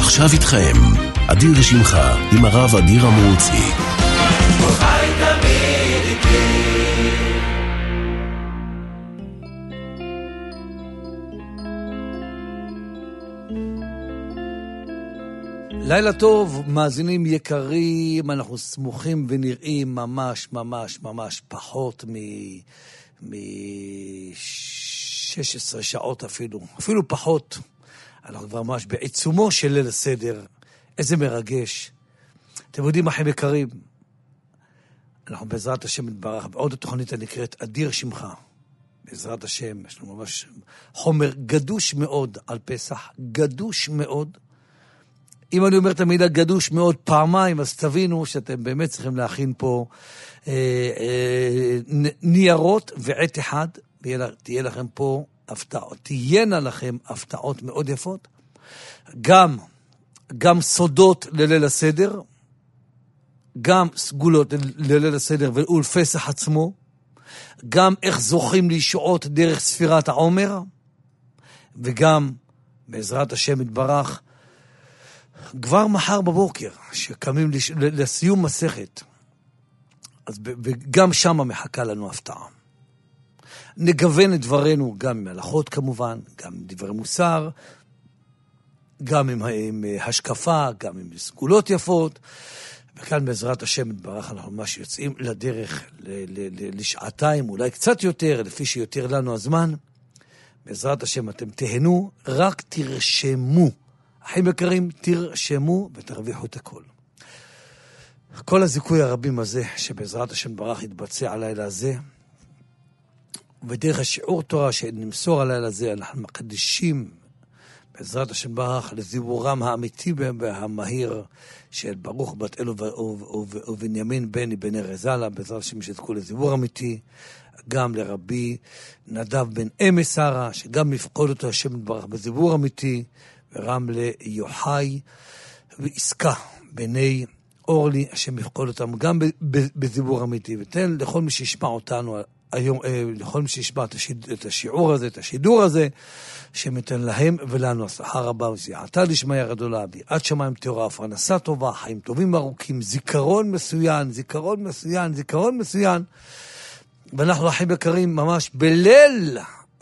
ועכשיו איתכם, אדיר שמחה עם הרב אדיר אמרוצי. חי תמיד איתי. לילה טוב, מאזינים יקרים, אנחנו סמוכים ונראים ממש ממש ממש פחות מ-16 שעות אפילו פחות. אנחנו כבר ממש בעיצומו של ליל הסדר. איזה מרגש. אתם יודעים, אחים יקרים, אנחנו בעזרת השם נתברך בעוד התוכנית הנקראת אדיר שמחה. בעזרת השם, יש לנו ממש חומר גדוש מאוד על פסח, גדוש מאוד. אם אני אומר את המילה גדוש מאוד פעמיים, אז תבינו שאתם באמת צריכים להכין פה ניירות ועט אחד, תהיה לכם פה הפתעות, תהיינה לכם הפתעות מאוד יפות, גם סודות לליל הסדר, גם סגולות לליל הסדר ולפסח עצמו, גם איך זוכים לישועות דרך ספירת העומר, וגם בעזרת השם יתברך, כבר מחר בבוקר, שקמים לסיום מסכת, אז וגם שם מחכה לנו הפתעה. נגוון את דברנו גם עם הלכות כמובן, גם עם דברי מוסר, גם עם השקפה, גם עם סגולות יפות, וכאן בעזרת השם יתברך אנחנו ממש יוצאים לדרך לשעתיים, אולי קצת יותר, לפי שיותר לנו הזמן. בעזרת השם אתם תהנו, רק תרשמו. אחים יקרים, תרשמו ותרוויחו את הכל. כל הזיכוי הרבים הזה, שבעזרת השם ברח יתבצע הלילה הזה, ודרך השיעור תורה שנמסור הלילה הזה, אנחנו מקדישים בעזרת השם ברח לזיבורם האמיתי והמהיר של ברוך בת אלו ובנימין בני רזלה, בעזרת השם שתקו לזיבור אמיתי, גם לרבי נדב בן אמס שרה, שגם מפקוד אותו השם יתברך בזיבור אמיתי, ורם ליוחאי ועסקה בני אורלי, השם יפקוד אותם גם בזיבור אמיתי, ותן לכל מי שישמע אותנו היום, לכל מי שישמע את השיעור הזה, את השידור הזה, שמתן להם ולנו השכר רבה וסייעתא דשמיא גדולה, ביאת שמיים טהורה, פרנסה טובה, חיים טובים ארוכים, זיכרון מצוין, ואנחנו אחים יקרים ממש בליל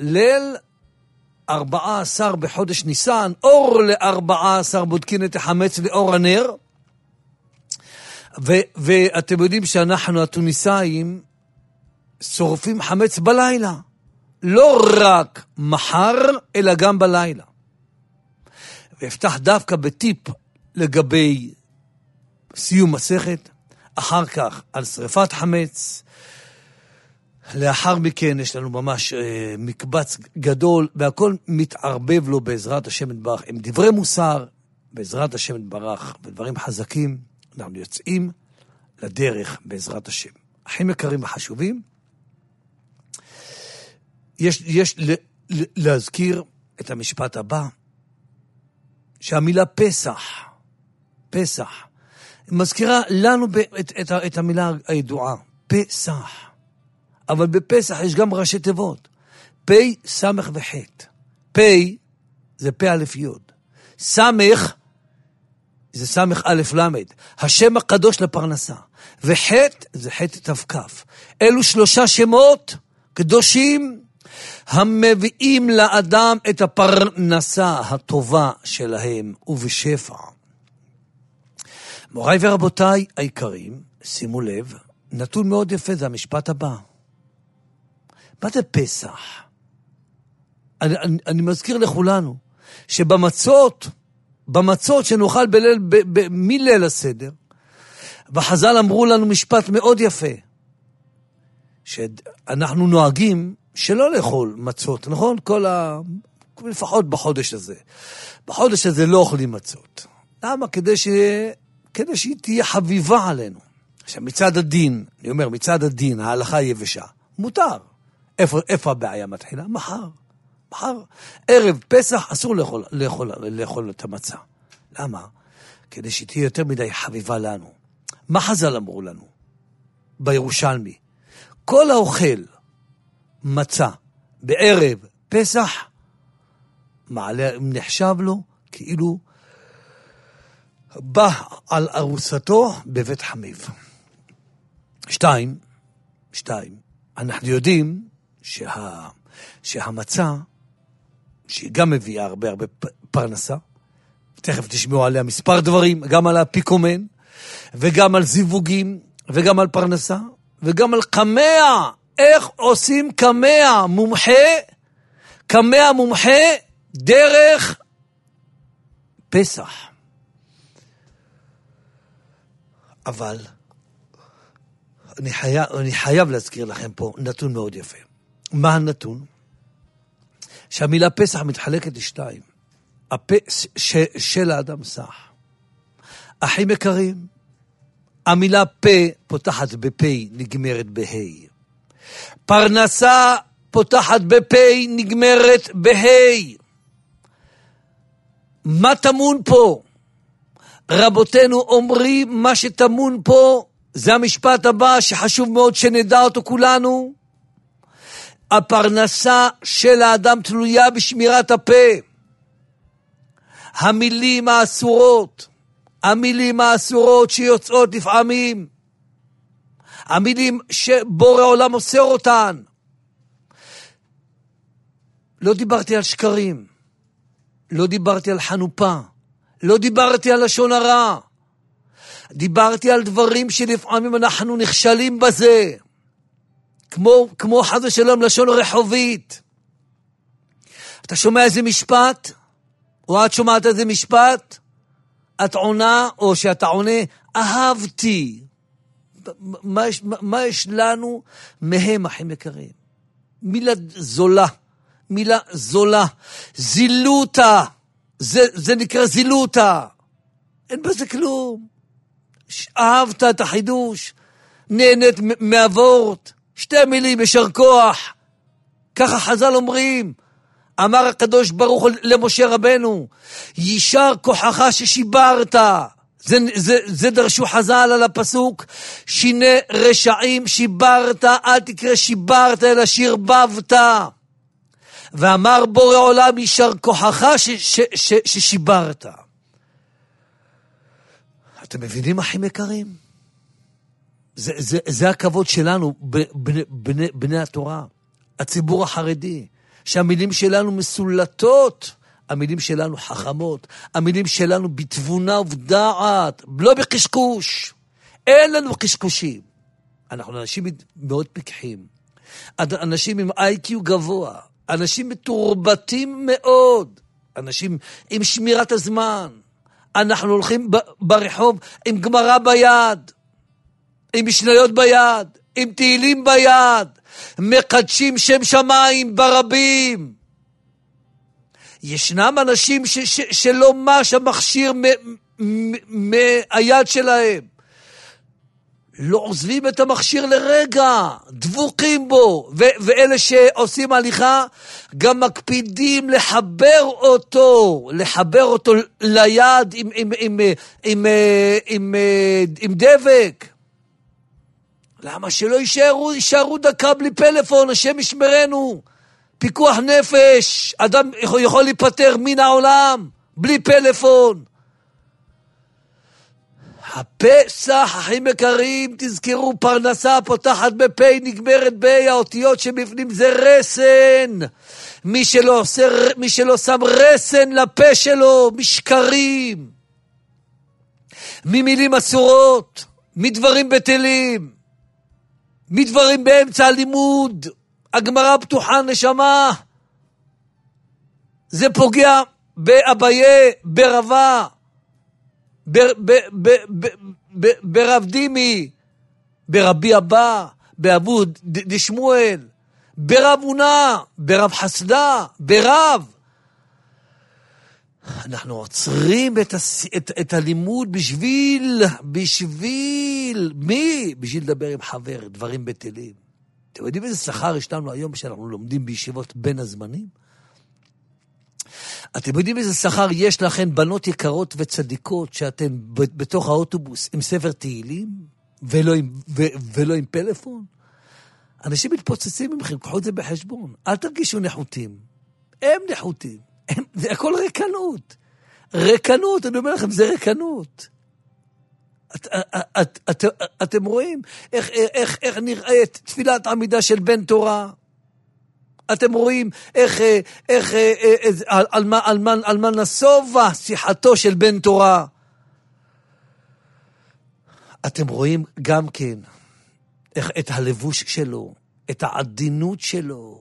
14 בחודש ניסן, אור ל-14 בודקין את החמץ לאור הנר, ואתם יודעים שאנחנו התוניסאים שורפים חמץ בלילה, לא רק מחר אלא גם בלילה. ואפתח דווקא בטיפ לגבי סיום מסכת, אחר כך על שריפת חמץ, לאחר מכן יש לנו ממש מקבץ גדול, והכל מתערבב לו בעזרת השם יתברך, עם דברי מוסר, בעזרת השם יתברך, ודברים חזקים, אנחנו יוצאים לדרך בעזרת השם. אחים יקרים וחשובים, יש להזכיר את המשפט הבא, שהמילה פסח, מזכירה לנו את המילה הידועה, פסח. אבל בפסח יש גם ראשי תיבות. פי, סמך וחט. פי זה פי א' י'. סמך זה סמך א' למד. השם הקדוש לפרנסה. וחט זה חט תפקף. אלו 3 שמות קדושים המביאים לאדם את הפרנסה הטובה שלהם ובשפע. מוריי ורבותיי היקרים, שימו לב, נתון מאוד יפה, זה המשפט הבא. מה זה פסח? אני מזכיר לכולנו, שבמצות שנאכל מליל הסדר, וחז"ל אמרו לנו משפט מאוד יפה, שאנחנו נוהגים שלא לאכול מצות, נכון? לפחות בחודש הזה. בחודש הזה לא אוכלים מצות. למה? כדי שהיא תהיה חביבה עלינו. עכשיו, מצד הדין, אני אומר, מצד הדין, ההלכה יבשה, מותר. איפה הבעיה מתחילה? מחר. ערב פסח אסור לאכול את המצה. למה? כדי שתהיה יותר מדי חביבה לנו. מה חז"ל אמרו לנו? בירושלמי. כל האוכל מצה בערב פסח, נחשב לו כאילו בא על ארוסתו בבית חמיב. 2, אנחנו יודעים שהמצה, שהיא גם מביאה הרבה פרנסה, תכף תשמעו עליה מספר דברים, גם על האפיקומן, וגם על זיווגים, וגם על פרנסה, וגם על קמע, איך עושים קמע מומחה דרך פסח. אבל אני חייב להזכיר לכם פה נתון מאוד יפה. מה הנתון? שהמילה פסח מתחלקת לשתיים. הפה של האדם סח. אחים יקרים, המילה פה פותחת בפה, נגמרת בה'. פרנסה פותחת בפה, נגמרת בה'. מה תמון פה? רבותינו אומרים, מה שתמון פה, זה המשפט הבא שחשוב מאוד שנדע אותו כולנו. הפרנסה של האדם תלויה בשמירת הפה. המילים האסורות שיוצאות לפעמים, המילים שבורא עולם אוסר אותן. לא דיברתי על שקרים, לא דיברתי על חנופה, לא דיברתי על לשון הרע, דיברתי על דברים שלפעמים אנחנו נכשלים בזה, כמו חס ושלום לשון רחובית. אתה שומע איזה משפט, או את שומעת איזה משפט, את עונה, או שאתה עונה, אהבתי. מה יש לנו מהם, אחים יקרים? מילה זולה, זילותה, זה נקרא זילותה, אין בזה כלום. אהבת את החידוש, נהנית מהוורט, 2 מילים, ישר כוח. ככה חז"ל אומרים, אמר הקדוש ברוך הוא למשה רבנו, יישר כוחך ששיברת. זה דרשו חז"ל על הפסוק, שיני רשעים שיברת, אל תקרא שיברת אלא שירבבת. ואמר בורא עולם, יישר כוחך ששיברת. אתם מבינים, אחים יקרים? זה הכבוד שלנו, בני התורה, הציבור החרדי, שהמילים שלנו מסולטות, המילים שלנו חכמות, המילים שלנו בתבונה ובדעת, לא בקשקוש. אין לנו קשקושים. אנחנו אנשים מאוד פיקחים, אנשים עם IQ גבוה, אנשים מתורבתים מאוד, אנשים עם שמירת הזמן. אנחנו הולכים ברחוב עם גמרא ביד, עם משניות ביד, עם תהילים ביד, מקדשים שם שמיים ברבים. ישנם אנשים שלא מש המכשיר מהיד שלהם, לא עוזבים את המכשיר לרגע, דבוקים בו, ואלה שעושים הליכה גם מקפידים לחבר אותו ליד עם דבק. למה שלא יישארו דקה בלי פלאפון? השם ישמרנו. פיקוח נפש, אדם יכול להיפטר מן העולם בלי פלאפון. הפסח, אחים יקרים, תזכרו, פרנסה פותחת בפה, נגמרת בי, האותיות שבפנים זה רסן. מי שלא שם רסן לפה שלו, משקרים, ממילים אסורות, מדברים בטלים, מדברים באמצע הלימוד, הגמרא פתוחה נשמה, זה פוגע באביי, ברבה, ברב דימי, ברבי אבא, באבו דשמואל, ברב עונה, ברב חסדה, ברב. אנחנו עוצרים את הלימוד בשביל מי? בשביל לדבר עם חבר, דברים בטלים. אתם יודעים איזה שכר יש לנו היום שאנחנו לומדים בישיבות בין הזמנים? אתם יודעים איזה שכר יש לכם, בנות יקרות וצדיקות, שאתם בתוך האוטובוס עם ספר תהילים ולא עם פלאפון? אנשים מתפוצצים ממכם, קחו את זה בחשבון. אל תרגישו נחותים. הם נחותים. זה הכל ריקנות. ריקנות, אני אומר לכם, זה ריקנות. אתם רואים איך נראית תפילת עמידה של בן תורה? אתם רואים על מה נסובה שיחתו של בן תורה? אתם רואים גם כן את הלבוש שלו, את העדינות שלו.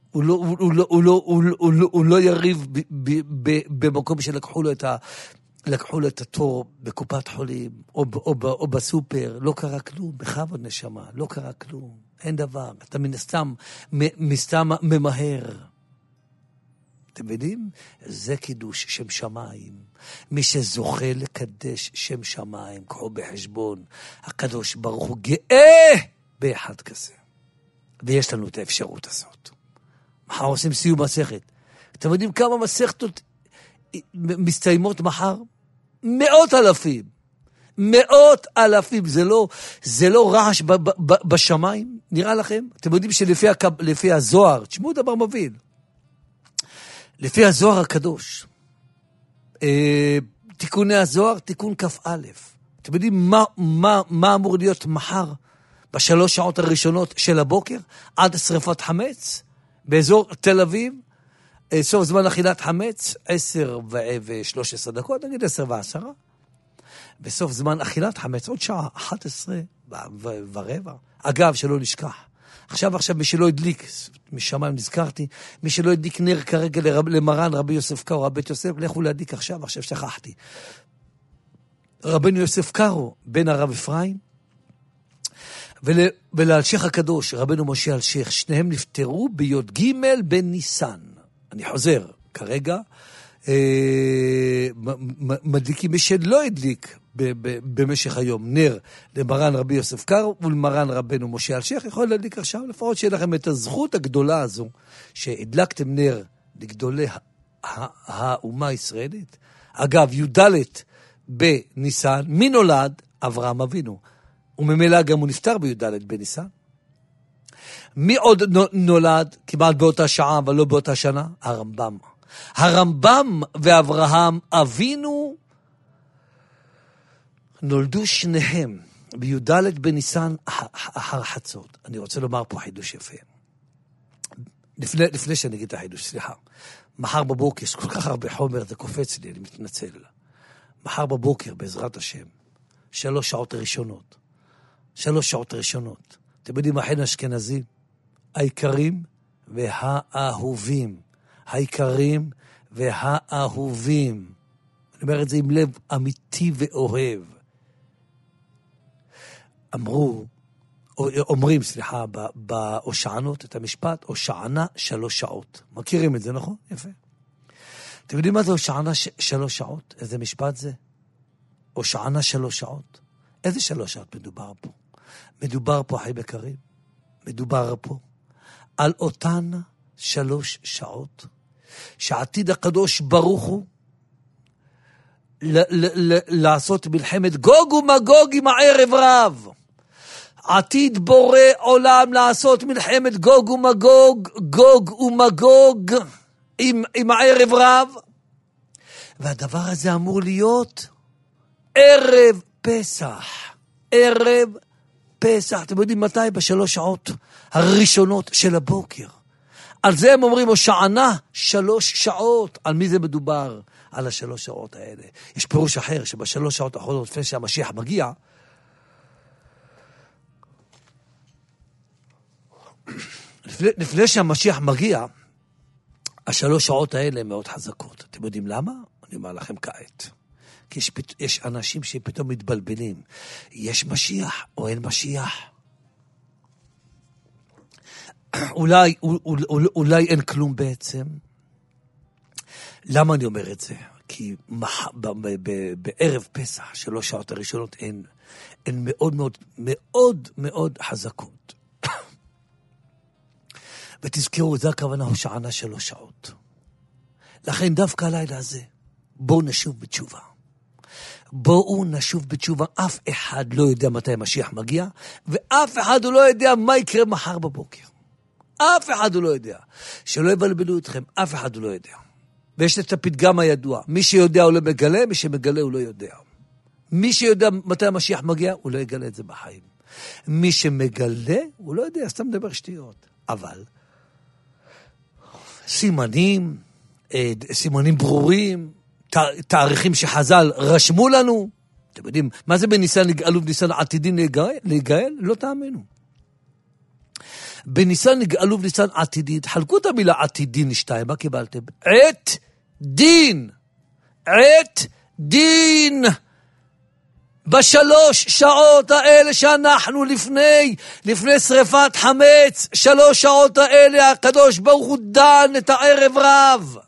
הוא לא יריב במקום שלקחו לו את התור בקופת חולים או בסופר. לא קרה כלום, בכבוד נשמה, לא קרה כלום, אין דבר. אתה מסתם ממהר. אתם יודעים? זה קידוש שם שמיים. מי שזוכה לקדש שם שמיים, קחו בחשבון, הקדוש ברוך הוא גאה באחד כזה. ויש לנו את האפשרות הזאת. מחר עושים סיום מסכת. אתם יודעים כמה מסכתות מסתיימות מחר? 100,000. 100,000. זה לא רעש בשמיים, נראה לכם? אתם יודעים שלפי הזוהר, תשמעו דבר מוביל. לפי הזוהר הקדוש, תיקוני הזוהר, תיקון כ"א. אתם יודעים מה אמור להיות מחר? בשלוש שעות הראשונות של הבוקר, עד שריפת חמץ, באזור תל אביב, סוף זמן אכילת חמץ, 10:13 דקות, נגיד 10:10, בסוף זמן אכילת חמץ, עוד שעה, 11:15. אגב, שלא נשכח. עכשיו, מי שלא הדליק, משמיים נזכרתי, מי שלא הדליק נר כרגע למרן רבי יוסף קארו, רבי יוסף, לכו להדליק עכשיו שכחתי. רבנו יוסף קארו, בן הרב אפרים, ולאלשיך הקדוש, רבנו משה אלשיך, שניהם נפטרו בי"ג בניסן. אני חוזר, כרגע, מדליקים, מי שלא הדליק במשך היום נר למרן רבי יוסף קארו ולמרן רבנו משה אלשיך, יכול להדליק עכשיו, לפחות שיהיה לכם את הזכות הגדולה הזו, שהדלקתם נר לגדולי האומה הישראלית. אגב, י"ד בניסן, מי נולד? אברהם אבינו. וממילא גם הוא נפטר בי"ד בניסן. מי עוד נולד כמעט באותה שעה, אבל לא באותה שנה? הרמב"ם. הרמב"ם ואברהם אבינו נולדו שניהם בי"ד בניסן אחר חצות. אני רוצה לומר פה חידוש יפה. לפני שאני אגיד את החידוש, סליחה. מחר בבוקר, יש כל כך הרבה חומר, זה קופץ לי, אני מתנצל. מחר בבוקר, בעזרת השם, 3 שעות ראשונות. 3 שעות ראשונות. אתם יודעים, אחינו האשכנזים, העיקרים והאהובים. העיקרים והאהובים. אני אומר את זה עם לב אמיתי ואוהב. אומרים, בהושענות את המשפט, הושענה 3 שעות. מכירים את זה, נכון? יפה. אתם יודעים מה זה הושענה 3 שעות? איזה משפט זה? הושענה 3 שעות. איזה 3 שעות מדובר פה? מדובר פה, אחי בקרים, מדובר פה על אותן 3 שעות שעתיד הקדוש ברוך הוא לעשות מלחמת גוג ומגוג עם הערב רב. עתיד בורא עולם לעשות מלחמת גוג ומגוג, גוג ומגוג עם הערב רב. והדבר הזה אמור להיות ערב פסח. ערב פסח. אתם יודעים מתי? ב3 שעות הראשונות של הבוקר. על זה הם אומרים הושענה 3 שעות. על מי זה מדובר? על 3 שעות האלה. יש פירוש אחר שב3 שעות האחרונות לפני שהמשיח מגיע, לפני שהמשיח מגיע, 3 שעות האלה הן מאוד חזקות. אתם יודעים למה? אני אומר לכם כעת. כי יש אנשים שפתאום מתבלבלים. יש משיח או אין משיח? אולי אין כלום בעצם. למה אני אומר את זה? כי בערב פסח, 3 שעות הראשונות, הן מאוד מאוד מאוד מאוד חזקות. ותזכרו, זה הכוונה הושענה 3 שעות. לכן דווקא הלילה הזה, בואו נשוב בתשובה. בואו נשוב בתשובה. אף אחד לא יודע מתי המשיח מגיע, ואף אחד לא יודע מה יקרה מחר בבוקר. אף אחד לא יודע. שלא יבלבלו אתכם, אף אחד לא יודע. ויש את הפתגם הידוע, מי שיודע הוא לא מגלה, מי שמגלה הוא לא יודע. מי שיודע מתי המשיח מגיע, הוא לא יגלה את זה בחיים. מי שמגלה, הוא לא יודע, סתם מדבר שטויות. אבל סימנים ברורים, תאריכים שחז"ל רשמו לנו, אתם יודעים, מה זה בניסן נגאלו ובניסן עתידין להיגאל? לא תאמינו. בניסן נגאלו ובניסן עתידין, חלקו את המילה עתידין 2, מה קיבלתם? עת דין. עת דין. בשלוש שעות האלה שאנחנו לפני שריפת חמץ, 3 שעות האלה הקדוש ברוך הוא דן את הערב רב.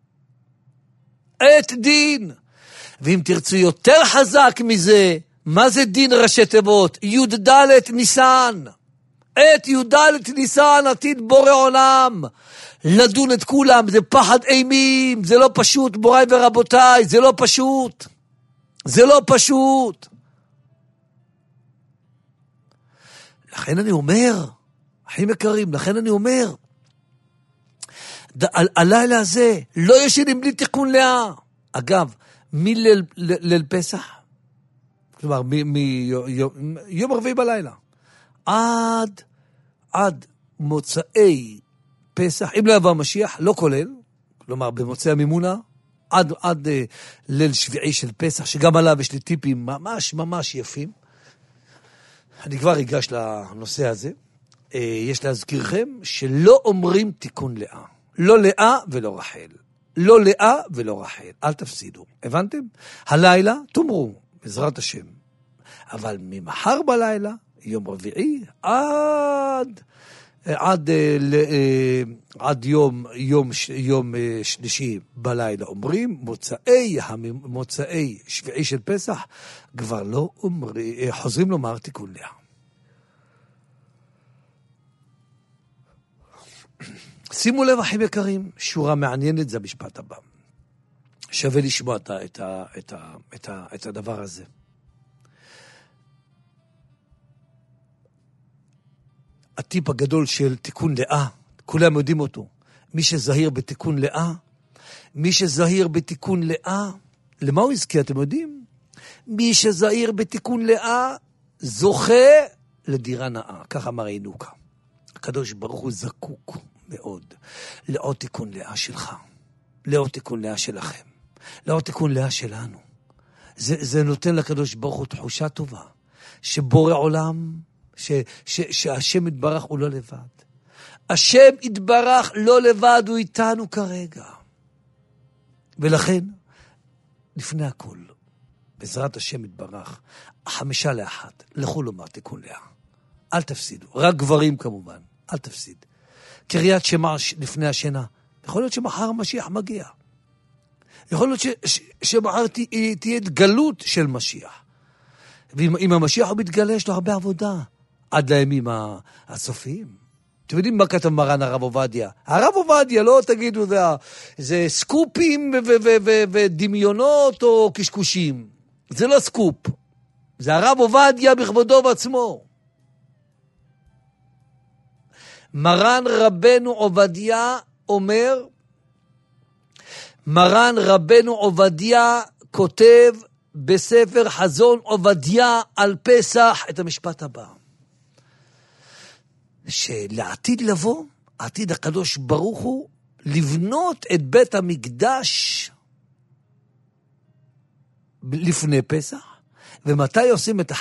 עת דין. ואם תרצו יותר חזק מזה, מה זה דין ראשי תיבות? י"ד ניסן. עת י"ד ניסן עתיד בורא עולם. לדון את כולם, זה פחד אימים, זה לא פשוט, בוריי ורבותיי, זה לא פשוט. זה לא פשוט. לכן אני אומר, אחים יקרים, לכן אני אומר, הלילה הזה לא ישנים בלי תיקון לאה. אגב, מליל פסח, כלומר, מיום רביעי בלילה, עד מוצאי פסח, אם לא יבוא המשיח, לא כולל, כלומר, במוצאי המימונה, עד ליל שביעי של פסח, שגם עליו יש לי טיפים ממש יפים. אני כבר אגש לנושא הזה. יש להזכירכם שלא אומרים תיקון לאה. לא לאה ולא רחל. לא לאה ולא רחל. אל תפסידו. הבנתם? הלילה תאמרו, בעזרת השם. אבל ממחר בלילה, יום רביעי, עד יום שלישי בלילה אומרים, מוצאי שביעי של פסח, כבר לא אומרים, חוזרים לומר תיקון לאה. שימו לב, אחים יקרים, שורה מעניינת, זה המשפט הבא. שווה לשמוע את הדבר הזה. הטיפ הגדול של תיקון לאה, כולם יודעים אותו. מי שזהיר בתיקון לאה, למה הוא הזכיר, אתם יודעים? מי שזהיר בתיקון לאה, זוכה לדירה נאה. ככה אמר ינוקה. הקדוש ברוך הוא זקוק מאוד לעוד תיקון לאה שלך, לעוד תיקון לאה שלכם, לעוד תיקון לאה שלנו. זה נותן לקדוש ברוך הוא תחושה טובה, שבורא עולם, שהשם יתברך הוא לא לבד. השם יתברך לא לבד, הוא איתנו כרגע. ולכן, לפני הכל, בעזרת השם יתברך, 5:1, לכו לומר תיקון לאה. אל תפסידו, רק גברים כמובן, אל תפסיד. קריאת שמע לפני השינה, יכול להיות שמחר המשיח מגיע. יכול להיות שמחר תהיה גלות של משיח. ואם המשיח הוא מתגלה, יש לו הרבה עבודה. עד לימים הסופיים. אתם יודעים מה כתב מרן הרב עובדיה? הרב עובדיה, לא תגידו, זה סקופים ודמיונות או קשקושים. זה לא סקופ. זה הרב עובדיה בכבודו ובעצמו. מרן רבנו עובדיה אומר, מרן רבנו עובדיה כותב בספר חזון עובדיה על פסח את המשפט הבא. שלעתיד לבוא, עתיד הקדוש ברוך הוא, לבנות את בית המקדש לפני פסח, ומתי עושים את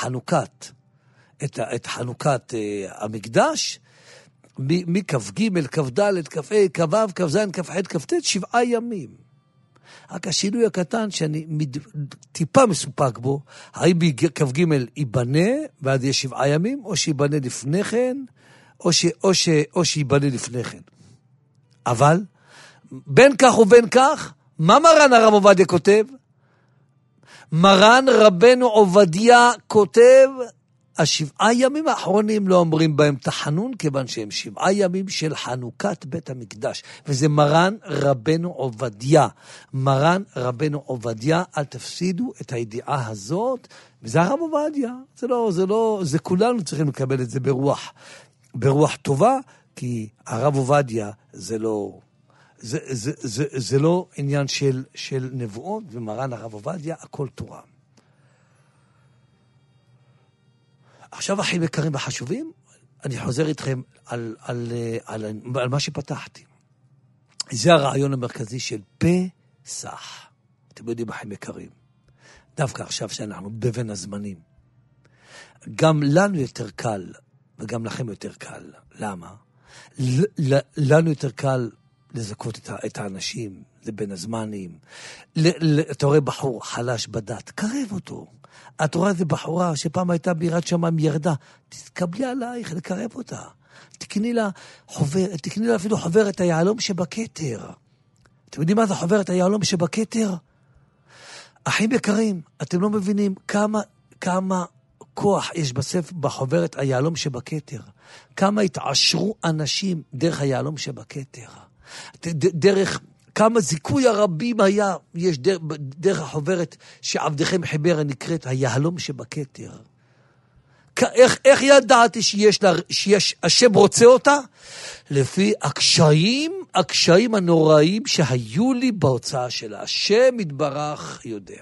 חנוכת המקדש? מכ"ג, כ"ד, כ"ה, כ"ו, כ"ז, כ"ח, כ"ט, 7 ימים. רק השינוי הקטן שאני טיפה מסופק בו, האם כ"ג ייבנה ועד יהיה 7 ימים, או שיבנה לפני כן, או שיבנה לפני כן. אבל, בין כך ובין כך, מה מרן הרב עובדיה כותב? מרן רבנו עובדיה כותב, 7 ימים האחרונים לא אומרים בהם תחנון, כיוון שהם 7 ימים של חנוכת בית המקדש. וזה מרן רבנו עובדיה. מרן רבנו עובדיה, אל תפסידו את הידיעה הזאת. וזה הרב עובדיה. זה כולנו צריכים לקבל את זה ברוח טובה, כי הרב עובדיה זה לא זה לא עניין של נבואות, ומרן הרב עובדיה, הכל תורה. עכשיו, אחים יקרים וחשובים, אני חוזר איתכם על מה שפתחתי. זה הרעיון המרכזי של פסח. אתם יודעים, אחים יקרים, דווקא עכשיו שאנחנו בבין הזמנים, גם לנו יותר קל, וגם לכם יותר קל. למה? לנו יותר קל לזכות את האנשים, זה בין הזמנים. אתה רואה בחור חלש בדת, קרב אותו. אתה רואה איזה בחורה שפעם הייתה בירת שמיים ירדה, תתקבלי עלייך, לקרב אותה. תקני לה אפילו חוברת היהלום שבכתר. אתם יודעים מה זה חוברת היהלום שבכתר? אחים יקרים, אתם לא מבינים כמה כוח יש בחוברת היהלום שבכתר. כמה התעשרו אנשים דרך היהלום שבכתר. דרך כמה זיכוי הרבים יש דרך החוברת שעבדכם חיבר הנקראת היהלום שבכתר. איך ידעתי שיש השם רוצה אותה? לפי הקשיים הנוראים שהיו לי בהוצאה שלה. השם יתברך יודע.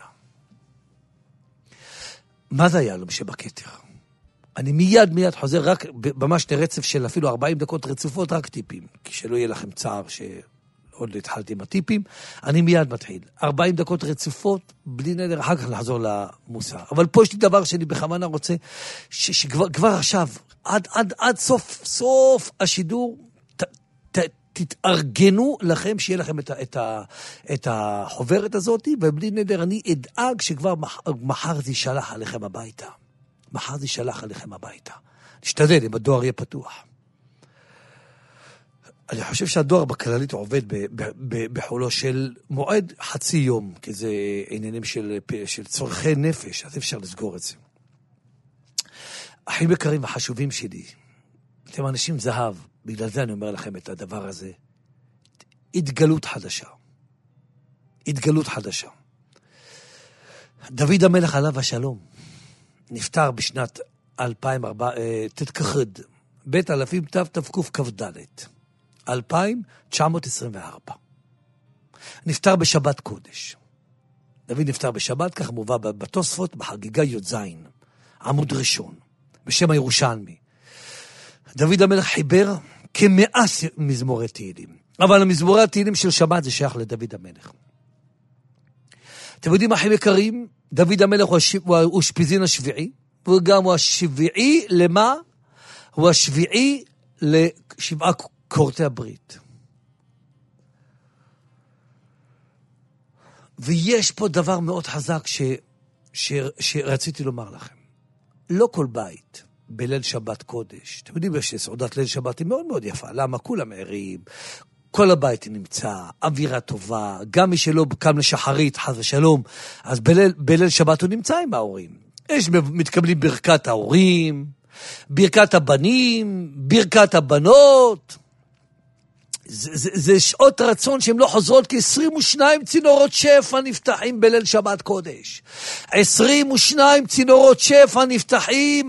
מה זה היהלום שבכתר? אני מיד חוזר רק ממש לרצף של אפילו 40 דקות רצופות, רק טיפים, כי שלא יהיה לכם צער שעוד לא התחלתי עם הטיפים. אני מיד מתחיל. 40 דקות רצופות, בלי נדר, אחר כך לחזור למוסר. אבל פה יש לי דבר שאני בכוונה רוצה, שכבר עכשיו, עד סוף השידור, תתארגנו לכם, שיהיה לכם את החוברת הזאת, ובלי נדר אני אדאג שכבר מחר זה יישלח עליכם הביתה. מחר זה יישלח עליכם הביתה. נשתדל אם הדואר יהיה פתוח. אני חושב שהדואר בכללית עובד בחולו של מועד חצי יום, כי זה עניינים של צורכי נפש, אז אפשר לסגור את זה. אחים יקרים וחשובים שלי, אתם אנשים זהב, בגלל זה אני אומר לכם את הדבר הזה. התגלות חדשה. התגלות חדשה. דוד המלך עליו השלום, נפטר בשנת 2004, תתכחד, בית אלפים תקוף כ"ד, 2924. נפטר בשבת קודש. דוד נפטר בשבת, כך מובא בתוספות, בחגיגה י"ז, עמוד ראשון, בשם הירושלמי. דוד המלך חיבר כ100 מזמורי תהילים. אבל המזמורי התהילים של שבת זה שייך לדוד המלך. אתם יודעים, אחים יקרים, דוד המלך הוא השפיזין השביעי, וגם הוא השביעי למה? הוא השביעי לשבעה קורתי הברית. ויש פה דבר מאוד חזק שרציתי לומר לכם. לא כל בית בליל שבת קודש, אתם יודעים שסעודת ליל שבת היא מאוד מאוד יפה, למה? כולם ערים, כל הבית נמצא, אווירה טובה, גם מי שלא קם לשחרית, חס ושלום, אז בליל שבת הוא נמצא עם ההורים. מתקבלים ברכת ההורים, ברכת הבנים, ברכת הבנות. זה שעות רצון שהן לא חוזרות, כי 22 צינורות שפע נפתחים בליל שבת קודש. 22 צינורות שפע נפתחים,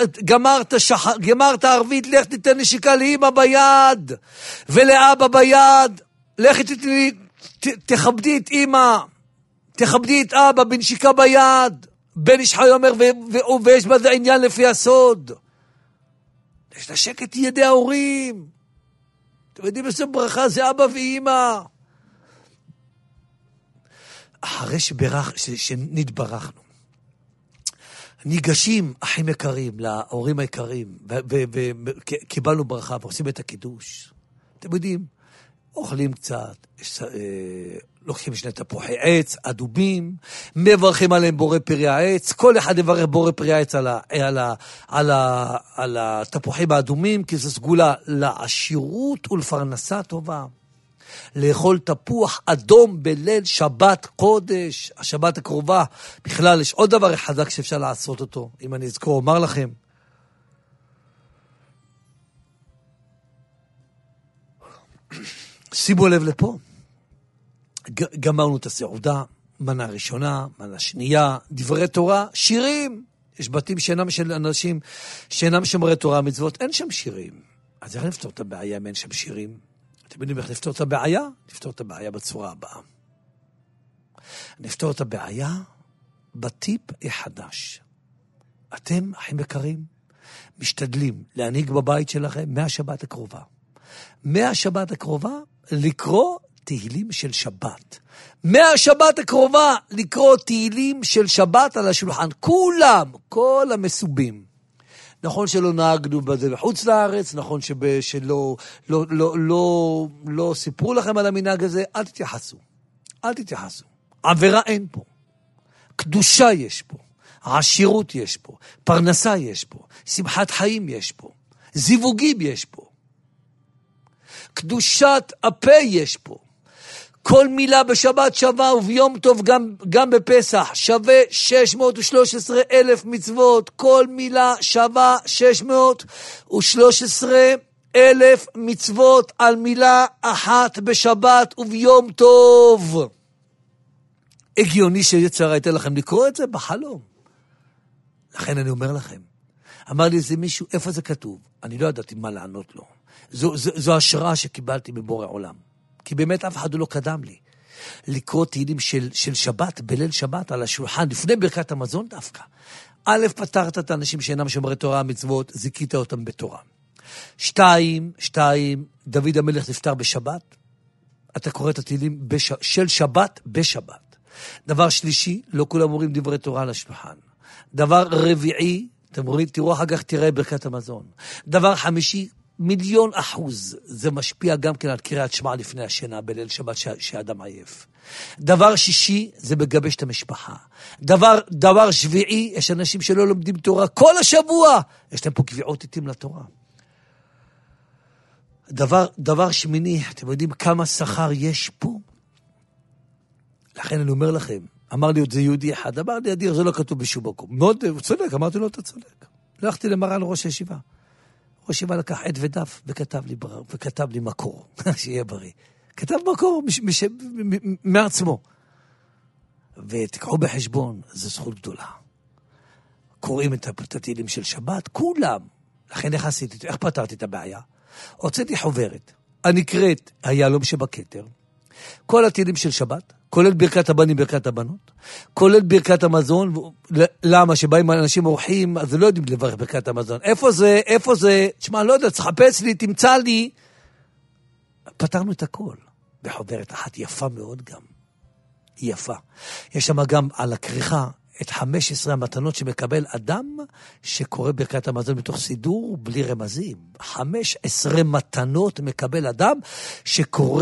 גמרת ערבית, לך תיתן נשיקה לאמא ביד, ולאבא ביד, לך תכבדי את אמא, תכבדי את אבא בנשיקה ביד, בן איש חי אומר, ויש בזה עניין לפי הסוד. יש לשקט ידי ההורים. אתם יודעים איזה ברכה, זה אבא ואמא. אחרי שנתברכנו, ניגשים אחים יקרים, להורים היקרים, וקיבלנו ברכה, ועושים את הקידוש. אתם יודעים, אוכלים קצת, לוקחים שני תפוחי עץ, אדומים, מברכים עליהם בורא פרי העץ, כל אחד יברך בורא פרי העץ על התפוחים האדומים, כי זו סגולה לעשירות ולפרנסה טובה. לאכול תפוח אדום בליל שבת קודש, השבת הקרובה. בכלל, יש עוד דבר חזק שאפשר לעשות אותו, אם אני אזכור, אומר לכם. שימו לב לפה. גמרנו את הסעודה, מנה ראשונה, מנה שנייה, דברי תורה, שירים. יש בתים שאינם של אנשים שאינם שמרי תורה מצוות, אין שם שירים. אז איך נפתור את הבעיה אם אין שם שירים? אתם יודעים איך לפתור את הבעיה? נפתור את הבעיה בצורה הבאה. נפתור את הבעיה בטיפ החדש. אתם, אחים יקרים, משתדלים להנהיג בבית שלכם מהשבת הקרובה. מהשבת הקרובה לקרוא תהילים של שבת. מהשבת הקרובה לקרוא תהילים של שבת על השולחן. כולם, כל המסובים. נכון שלא נהגנו בזה בחוץ לארץ, נכון שלא לא סיפרו לכם על המנהג הזה, אל תתייחסו. אל תתייחסו. עבירה אין פה. קדושה יש פה. עשירות יש פה. פרנסה יש פה. שמחת חיים יש פה. זיווגים יש פה. קדושת הפה יש פה. כל מילה בשבת שווה, וביום טוב גם בפסח שווה 613,000 מצוות. כל מילה שווה 613,000 מצוות על מילה אחת בשבת וביום טוב. הגיוני שיצרה הייתה לכם לקרוא את זה בחלום. לכן אני אומר לכם, אמר לי איזה מישהו, איפה זה כתוב? אני לא ידעתי מה לענות לו. זו השראה שקיבלתי מבורא עולם. כי באמת אף אחד לא קדם לי. לקרוא תהילים של שבת, בליל שבת, על השולחן, לפני ברכת המזון דווקא. א', פתרת את האנשים שאינם שומרי תורה מצוות, זיקית אותם בתורה. 2, דוד המלך נפטר בשבת, אתה קורא את התהילים של שבת בשבת. דבר שלישי, לא כולם אומרים דברי תורה על השולחן. דבר רביעי, אתם רואים, תראו אחר כך תראה ברכת המזון. דבר חמישי, 1,000,000%, זה משפיע גם כן על קריאת שמע לפני השינה בליל שבת שאדם עייף. דבר שישי, זה מגבש את המשפחה. דבר שביעי, יש אנשים שלא לומדים תורה כל השבוע, יש להם פה קביעות איתים לתורה. דבר שמיני, אתם יודעים כמה שכר יש פה? לכן אני אומר לכם, אמר לי עוד זה יהודי אחד, אמר לי אדיר, זה לא כתוב בשום מקום. מאוד, הוא צודק, אמרתי לו, אתה צודק. הלכתי למרן ראש הישיבה. ראש הישיבה לקח עט ודף וכתב לי מקור, שיהיה בריא. כתב מקור מעצמו. ותקחו בחשבון, זו זכות גדולה. קוראים את התהילים של שבת, כולם. לכן איך עשיתי, איך פתרתי את הבעיה? הוצאתי חוברת, הנקראת היהלום שבכתר, כל התהילים של שבת, כולל ברכת הבנים, ברכת הבנות, כולל ברכת המזון. למה? שבאים אנשים אורחים, אז לא יודעים לברך ברכת המזון. איפה זה? תשמע, לא יודע, תחפש לי, תמצא לי. פתרנו את הכל. בחוברת אחת יפה מאוד גם. יפה. יש שם גם על הכריכה את 15 המתנות שמקבל אדם שקורא ברכת המזון מתוך סידור בלי רמזים. 15 מתנות מקבל אדם שקורא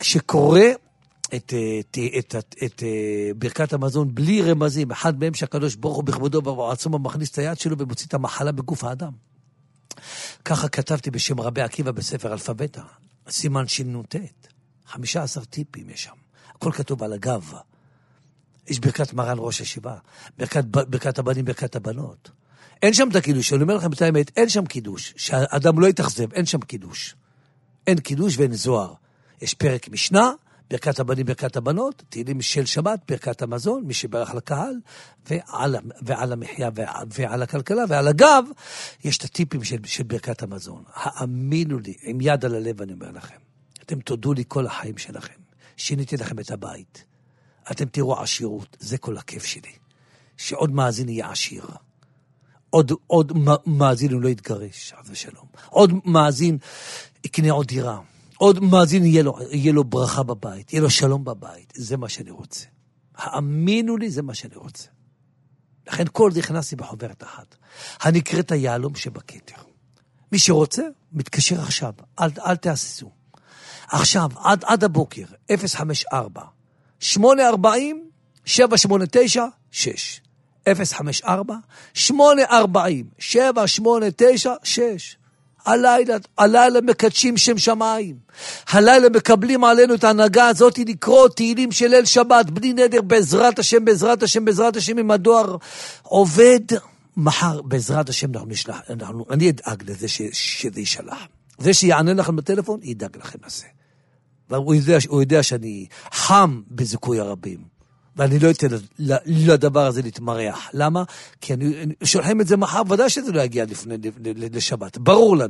את ברכת המזון בלי רמזים. אחד מהם שהקדוש ברוך הוא בכבודו ובעצמו מכניס את היד שלו ומוציא את המחלה בגוף האדם. ככה כתבתי בשם רבי עקיבא בספר אלפבתה, סימן ש"ט. 15 טיפים יש שם. הכל כתוב על הגב. יש ברכת מרן ראש הישיבה, ברכת הבנים, ברכת הבנות. אין שם את הקידוש. אני אומר לכם את האמת, אין שם קידוש. שהאדם לא יתאכזב, אין שם קידוש. אין קידוש ואין זוהר. יש פרק משנה, ברכת הבנים, ברכת הבנות, תהילים של שבת, ברכת המזון, מי שברך לקהל, ועל המחיה ועל הכלכלה, ועל הגב, יש את הטיפים של ברכת המזון. האמינו לי, עם יד על הלב אני אומר לכם, אתם תודו לי כל החיים שלכם, שיניתי לכם את הבית, אתם תראו עשירות, זה כל הכיף שלי, שעוד מאזין יהיה עשיר, עוד מאזין הוא לא יתגרש, חס ושלום, עוד מאזין יקנה עוד דירה, עוד מאזין יהיה לו ברכה בבית, יהיה לו שלום בבית. זה מה שאני רוצה. האמינו לי, זה מה שאני רוצה. לכן כל זה הכנסתי בחוברת אחת. הנקראת היהלום שבכתר. מי שרוצה, מתקשר עכשיו. אל תעשו. עכשיו, עד הבוקר, 054, 840, 789, 6. 054, 840, 789, 6. הלילה מקדשים שם שמיים. הלילה מקבלים עלינו את ההנהגה הזאת לקרוא תהילים של ליל שבת, בלי נדר, בעזרת השם, בעזרת השם, בעזרת השם, עם הדואר עובד. מחר, בעזרת השם, אני אדאג לזה שזה יישלח. זה שיענה לכם בטלפון, ידאג לכם לזה. והוא יודע שאני חם בזיכוי הרבים. ואני לא אתן לדבר הזה להתמרח. למה? כי שולחים את זה מחר, ודאי שזה לא יגיע לפני לשבת. ברור לנו.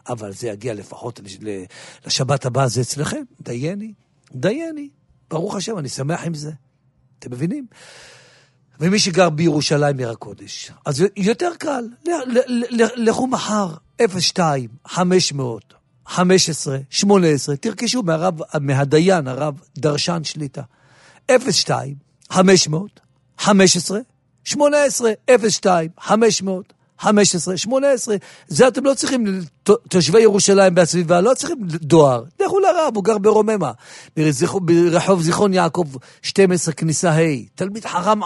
אבל זה יגיע לפחות לשבת הבאה, זה אצלכם, דייני, ברוך השם, אני שמח עם זה. אתם מבינים? ומי שגר בירושלים עיר הקודש, אז יותר קל, לכו מחר, 02, 500, 15, 18, תרכשו מהדיין, הרב דרשן שליטה, 02, 500, 15, 18, 02, 500, 15, 18, זה אתם לא צריכים, תושבי ירושלים והסביבה, לא צריכים דואר, לכו לרב, הוא גר ברוממה, ברחוב זיכרון יעקב 12, כניסה ה', תלמיד חכם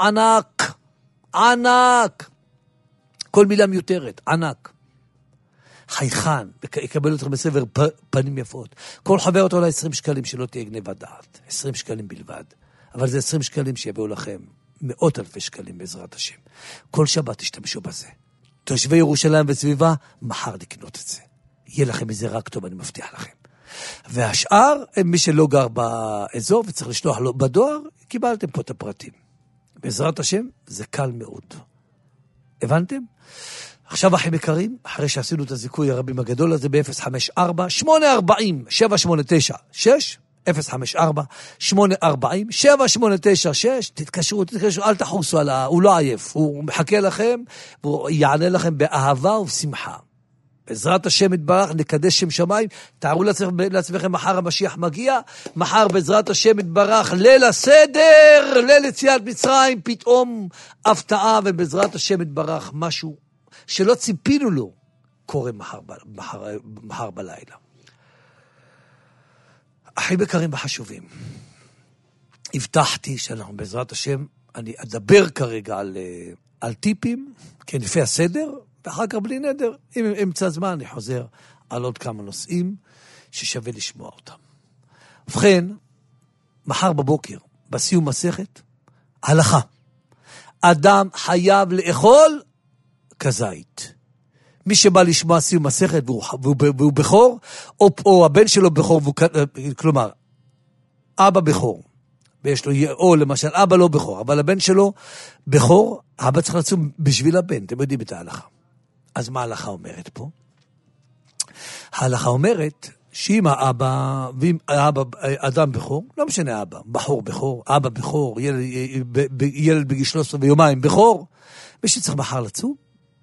ענק, כל מילה מיותרת, ענק, חייכן, יקבל אתכם בסבר פנים יפות, כל חבר אותו ל-20 שקלים, שלא תהיה גניבת דעת, 20 שקלים בלבד, אבל זה 20 שקלים שיביאו לכם, מאות אלפי שקלים בעזרת השם, כל שבת תשתמשו בזה, תושבי ירושלים וסביבה, מחר לקנות את זה. יהיה לכם איזה רק טוב, אני מבטיח לכם. והשאר, מי שלא גר באזור וצריך לשלוח לו בדואר, קיבלתם פה את הפרטים. בעזרת השם, זה קל מאוד. הבנתם? עכשיו אחים יקרים, אחרי שעשינו את הזיכוי הרבים הגדול הזה ב-054-840-789-6, 054-840-789-6, תתקשרו, אל תחוסו עליו, הוא לא עייף, הוא מחכה לכם, והוא יענה לכם באהבה ובשמחה. בעזרת השם יתברך, נקדש שם שמיים, תארו לעצמכם, מחר המשיח מגיע, מחר בעזרת השם יתברך, ליל הסדר, ליל יציאת מצרים, פתאום הפתעה, ובעזרת השם יתברך, משהו שלא ציפינו לו, קורה מחר בלילה. אחים יקרים וחשובים, הבטחתי שאנחנו בעזרת השם, אני אדבר כרגע על טיפים, כן, לפי הסדר, ואחר כך בלי נדר, אם אמצע זמן אני חוזר על עוד כמה נושאים ששווה לשמוע אותם. ובכן, מחר בבוקר, בסיום מסכת, הלכה, אדם חייב לאכול כזית. מי שבא לשמוע סיום מסכת והוא בכור, או הבן שלו בכור, כלומר, אבא בכור, ויש לו, או למשל, אבא לא בכור, אבל הבן שלו בכור, אבא צריך לצום בשביל הבן, אתם יודעים את ההלכה. אז מה ההלכה אומרת פה? ההלכה אומרת, שאם האבא, ואם האבא אדם בכור, לא משנה אבא, בחור בכור, אבא בכור, ילד בגיל 13 ויומיים בכור, מי שצריך מחר לצום,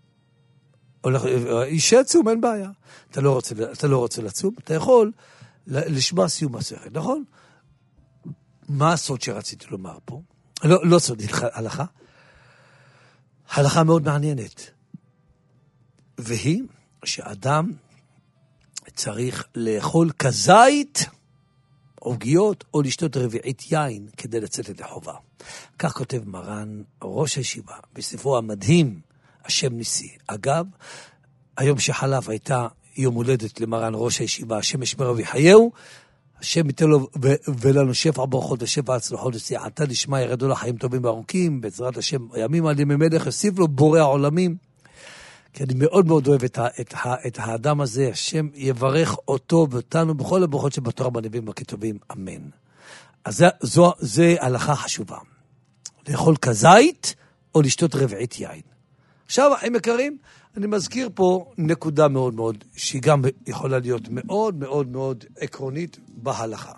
איש עצום, אין בעיה. אתה לא רוצה לצום, אתה יכול לשמוע סיום מסכת, נכון? מה הסוד שרציתי לומר פה? לא סוד, הלכה. הלכה מאוד מעניינת. והיא שאדם צריך לאכול כזית, עוגיות, או לשתות רביעית יין כדי לצאת את החובה. כך כותב מרן ראש הישיבה בספרו המדהים, השם ניסי. אגב, היום שחלף הייתה יום הולדת למרן ראש הישיבה, השם ישמר ויחייהו, השם ייתן לו ולנו שפע ברכות ושפע הצלחות וסייעתא דשמיא, ירדו לחיים טובים וארוכים, בעזרת השם ימים על ימי מלך, יוסיף לו בורא העולמים, כי אני מאוד מאוד אוהב את האדם הזה, השם יברך אותו ואותנו בכל הברכות שבתורה בנביאים הכתובים, אמן. אז זה הלכה חשובה, לאכול כזית או לשתות רביעית יין. עכשיו, אחים יקרים, אני מזכיר פה נקודה מאוד מאוד, שהיא גם יכולה להיות מאוד מאוד מאוד עקרונית בהלכה.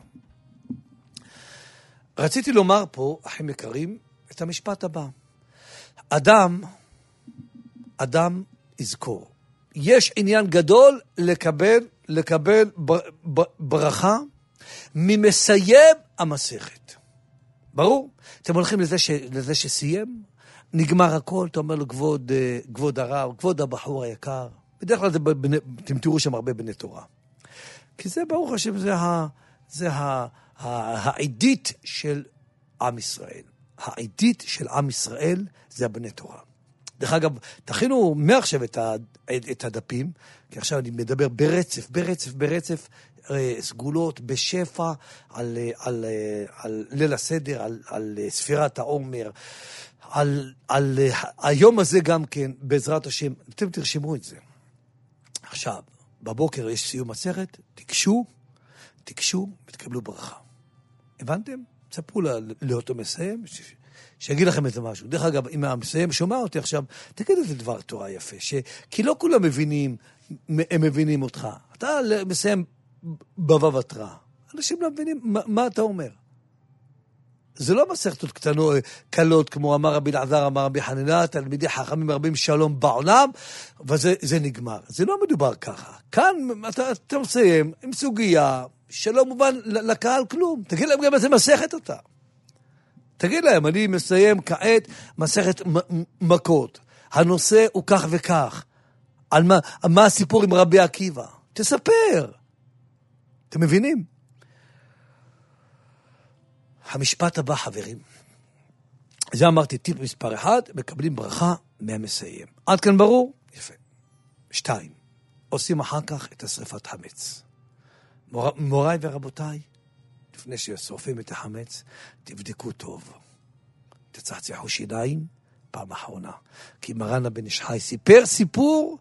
רציתי לומר פה, אחים יקרים, את המשפט הבא. אדם יזכור. יש עניין גדול לקבל ברכה ממסיים המסכת. ברור? אתם הולכים לזה שסיים? נגמר הכל, אתה אומר לו, כבוד הרב, כבוד הבחור היקר. בדרך כלל אתם תראו שם הרבה בני תורה. כי זה ברוך השם, זה העדית של עם ישראל. העדית של עם ישראל זה הבני תורה. דרך אגב, תכינו מעכשיו את הדפים, כי עכשיו אני מדבר ברצף, סגולות, בשפע, על ליל הסדר, על ספירת העומר, על היום הזה גם כן, בעזרת השם, אתם תרשמו את זה. עכשיו, בבוקר יש סיום מסכת, תקשו, ותקבלו ברכה. הבנתם? תספרו לאותו מסיים, שיגיד לכם את משהו. דרך אגב, אם המסיים שומע אותי עכשיו, תגידו את דבר תורה יפה, כי לא כולם מבינים הם מבינים אותך. אתה מסיים בבבתרה. אנשים לא מבינים מה אתה אומר. זה לא מסכתות קלות, כמו אמר רבי אלעזר, אמר רבי חנינא, תלמידי חכמים מרבים שלום בעולם, וזה נגמר. זה לא מדובר ככה. כאן אתה מסיים עם סוגיה שלא מובן לקהל כלום. תגיד להם גם איזה מסכת אותה. תגיד להם, אני מסיים כעת מסכת מכות. הנושא הוא כך וכך. על מה הסיפור עם רבי עקיבא? תספר. אתם מבינים? המשפט הבא, חברים. זה אמרתי, טיפ מספר 1, מקבלים ברכה מהמסיים. עד כאן ברור? יפה. 2, עושים אחר כך את השריפת חמץ. מוריי ורבותיי, לפני ששורפים את החמץ, תבדקו טוב. תצחצחו שיניים, פעם אחרונה. כי מרן הבן איש חי סיפר סיפור,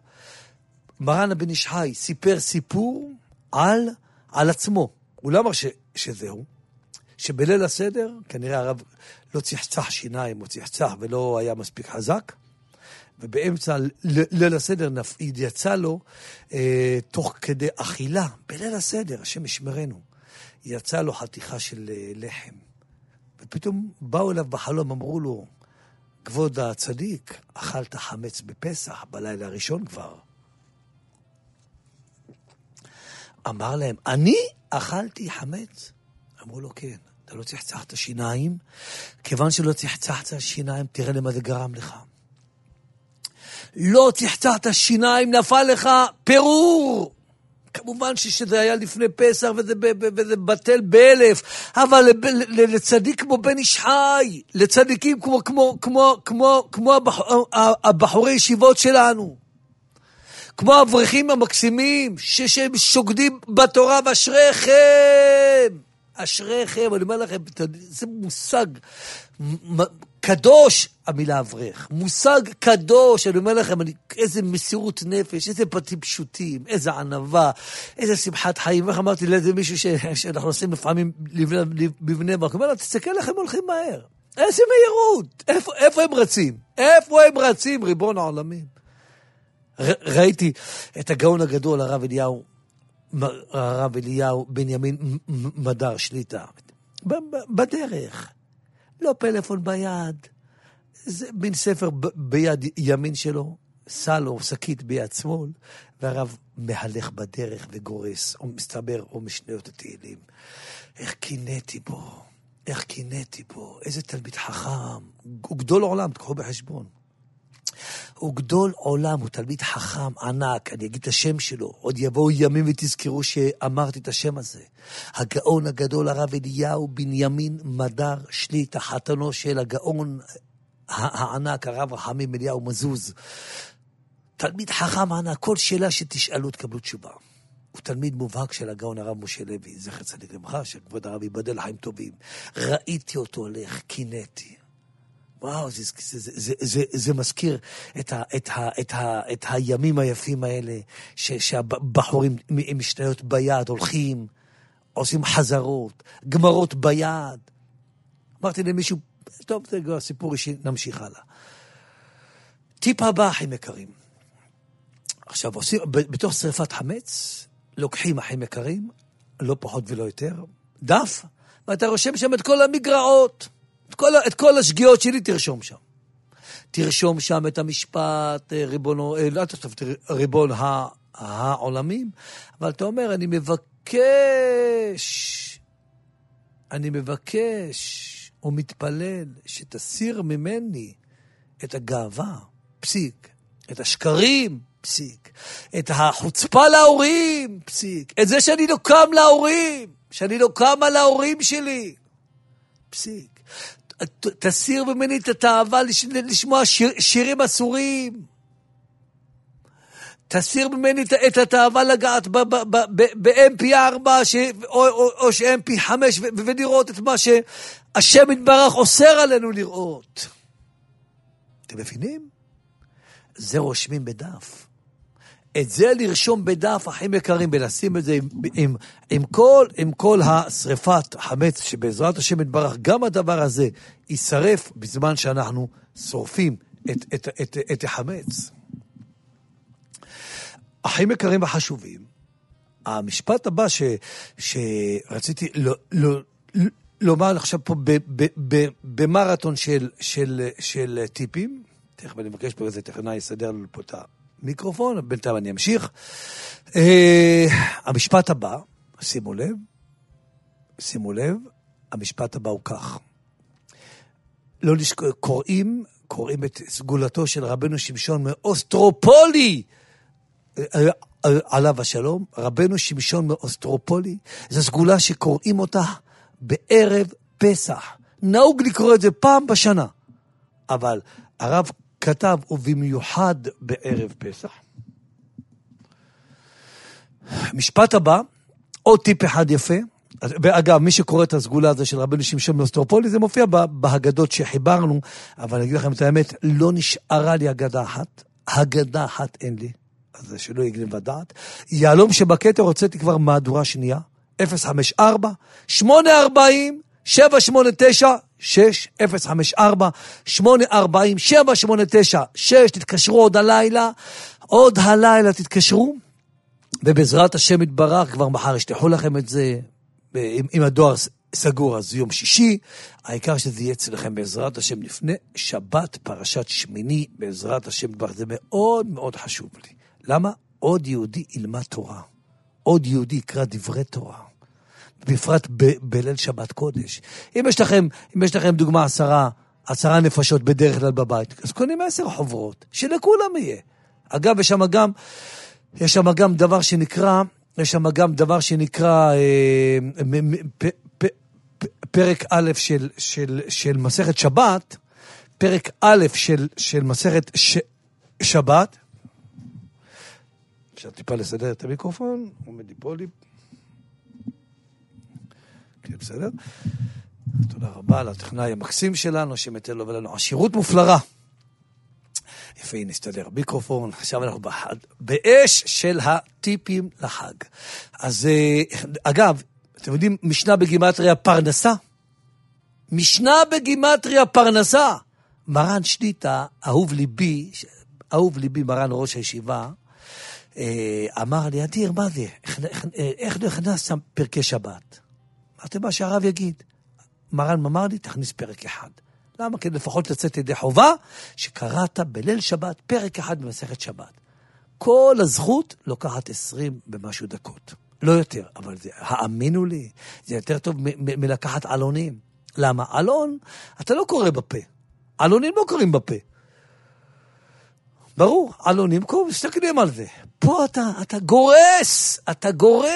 על עצמו. הוא לא אמר שזהו, שבליל הסדר, כנראה הרב לא צחצח שיניים, או צחצח ולא היה מספיק חזק, ובאמצע ליל הסדר יצא לו, תוך כדי אכילה, בליל הסדר, השם ישמרנו, יצא לו חתיכה של לחם. ופתאום באו אליו בחלום, אמרו לו, כבוד הצדיק, אכלת חמץ בפסח, בלילה הראשון כבר. אמר להם, אני אכלתי חמץ? אמרו לו, כן. אתה לא צחצחת שיניים, כיוון שלא צחצחת שיניים, תראה למה זה גרם לך. לא צחצחת שיניים, נפל לך פירור. כמובן שזה היה לפני פסח, וזה בטל באלף, אבל לצדיק כמו בן איש חי, לצדיקים כמו הבחורי ישיבות שלנו, כמו האברכים המקסימים, שהם שוקדים בתורה, אשריכם, אני אומר לכם, זה מושג קדוש, המילה אברך, מושג קדוש, אני אומר לכם, איזה מסירות נפש, איזה פרטים פשוטים, איזה ענווה, איזה שמחת חיים. איך אמרתי לאיזה מישהו שאנחנו עושים לפעמים בבני ברק, הוא אומר לה, תסתכל לכם הולכים מהר, איזה מהירות, איפה הם רצים, ריבון העולמים. ראיתי את הגאון הגדול, הרב אליהו בנימין מדר שליטה, בדרך, לא פלאפון ביד, זה בין ספר ביד ימין שלו, סל או שקית ביד שמאל, והרב מהלך בדרך וגורס, או מסתבר, או משניות התהילים. איך קינאתי בו, איזה תלמיד חכם, הוא גדול עולם, תקחו בחשבון. הוא גדול עולם, הוא תלמיד חכם, ענק, אני אגיד את השם שלו, עוד יבואו ימים ותזכרו שאמרתי את השם הזה. הגאון הגדול הרב אליהו בנימין מדר שליטה, חתנו של הגאון הענק, הרב רחמים אליהו מזוז. תלמיד חכם ענק, כל שאלה שתשאלו תקבלו תשובה. הוא תלמיד מובהק של הגאון הרב משה לוי, זכר צדיק לברכה, של כבוד הרב ייבדל חיים טובים. ראיתי אותו הולך, קינאתי. וואו, זה מזכיר את הימים היפים האלה, שהבחורים עם משניות ביד הולכים, עושים חזרות, גמרות ביד. אמרתי למישהו, טוב, זה כבר סיפור אישי, נמשיך הלאה. טיפ הבא, אחים יקרים. עכשיו, בתוך שריפת חמץ, לוקחים אחים יקרים, לא פחות ולא יותר, דף, ואתה רושם שם את כל המגרעות. את כל השגיאות שלי תרשום שם. תרשום שם את המשפט, ריבון העולמים, אבל אתה אומר, אני מבקש ומתפלל שתסיר ממני את הגאווה, פסיק, את השקרים, פסיק, את החוצפה להורים, פסיק, את זה שאני לא קם להורים, שאני לא קם על ההורים שלי, פסיק. תסיר ממני את התאווה לשמוע שירים אסורים. תסיר ממני את התאווה לגעת ב-MP4 או ש-MP5 ולראות את מה שהשם יתברך אוסר עלינו לראות. אתם מבינים? זה רושמים בדף. את זה לרשום בדף, אחים יקרים, ולשים את זה עם כל השריפת חמץ, שבעזרת השם יתברך, גם הדבר הזה יישרף בזמן שאנחנו שורפים את החמץ. אחים יקרים וחשובים, המשפט הבא שרציתי לומר עכשיו פה במרתון של טיפים, תכף אני מבקש פה איזה טכנאי יסדר לנו פה את המיקרופון, בינתיים אני אמשיך. המשפט הבא, שימו לב, המשפט הבא הוא כך. לא קוראים את סגולתו של רבנו שמשון מאוסטרופולי, עליו השלום, רבנו שמשון מאוסטרופולי, זו סגולה שקוראים אותה בערב פסח. נהוג לקרוא את זה פעם בשנה, אבל הרב כתב ובמיוחד בערב פסח. משפט הבא, עוד טיפ אחד יפה, ואגב, מי שקורא את הסגולה הזו של רבנו שמשון מאוסטרופולי, זה מופיע בהגדות שחיברנו, אבל אני אגיד לכם את האמת, לא נשארה לי הגדה אחת אין לי, אז שלא יגנב לדעת. יהלום שבכתר הוצאתי כבר מהדורה שנייה, 054 840 789 6 054 840 789 6. תתקשרו עוד הלילה תתקשרו, ובעזרת השם יתברך כבר מחר ישלחו לכם את זה. אם הדואר סגור אז יום שישי, העיקר שזה יהיה אצלכם בעזרת השם לפני שבת פרשת שמיני, בעזרת השם יתברך. זה מאוד מאוד חשוב לי. למה? עוד יהודי ילמד תורה, עוד יהודי יקרא דברי תורה, בפרט בליל שבת קודש. אם יש לכם דוגמה 10 נפשות בדרך כלל בבית, אז קונים 10 חוברות, שלכולם יהיה. אגב, יש שם גם דבר שנקרא פרק א' של מסכת שבת, פרק א' של מסכת שבת. אפשר טיפה לסדר את המיקרופון, עומד ליפול לי. כן, בסדר. תודה רבה לטכנאי המקסים שלנו, שמתן לו ולנו עשירות מופלרה. יפה, נסתדר מיקרופון. עכשיו אנחנו באש של הטיפים לחג. אז אגב, אתם יודעים, משנה בגימטריה פרנסה? משנה בגימטריה פרנסה. מרן שליטה, אהוב ליבי מרן ראש הישיבה, אמר לי, אדיר, מה זה? איך נכנס שם פרקי שבת? אמרתי, מה שהרב יגיד. מרן אמר לי, תכניס פרק אחד. למה? כדי לפחות לצאת ידי חובה, שקראת בליל שבת פרק אחד במסכת שבת. כל הזכות לוקחת 20 ומשהו דקות. לא יותר, אבל זה, האמינו לי, זה יותר טוב מלקחת עלונים. למה? עלון, אתה לא קורא בפה. עלונים לא קוראים בפה. ברור, עלונים, מסתכלים על זה. פה אתה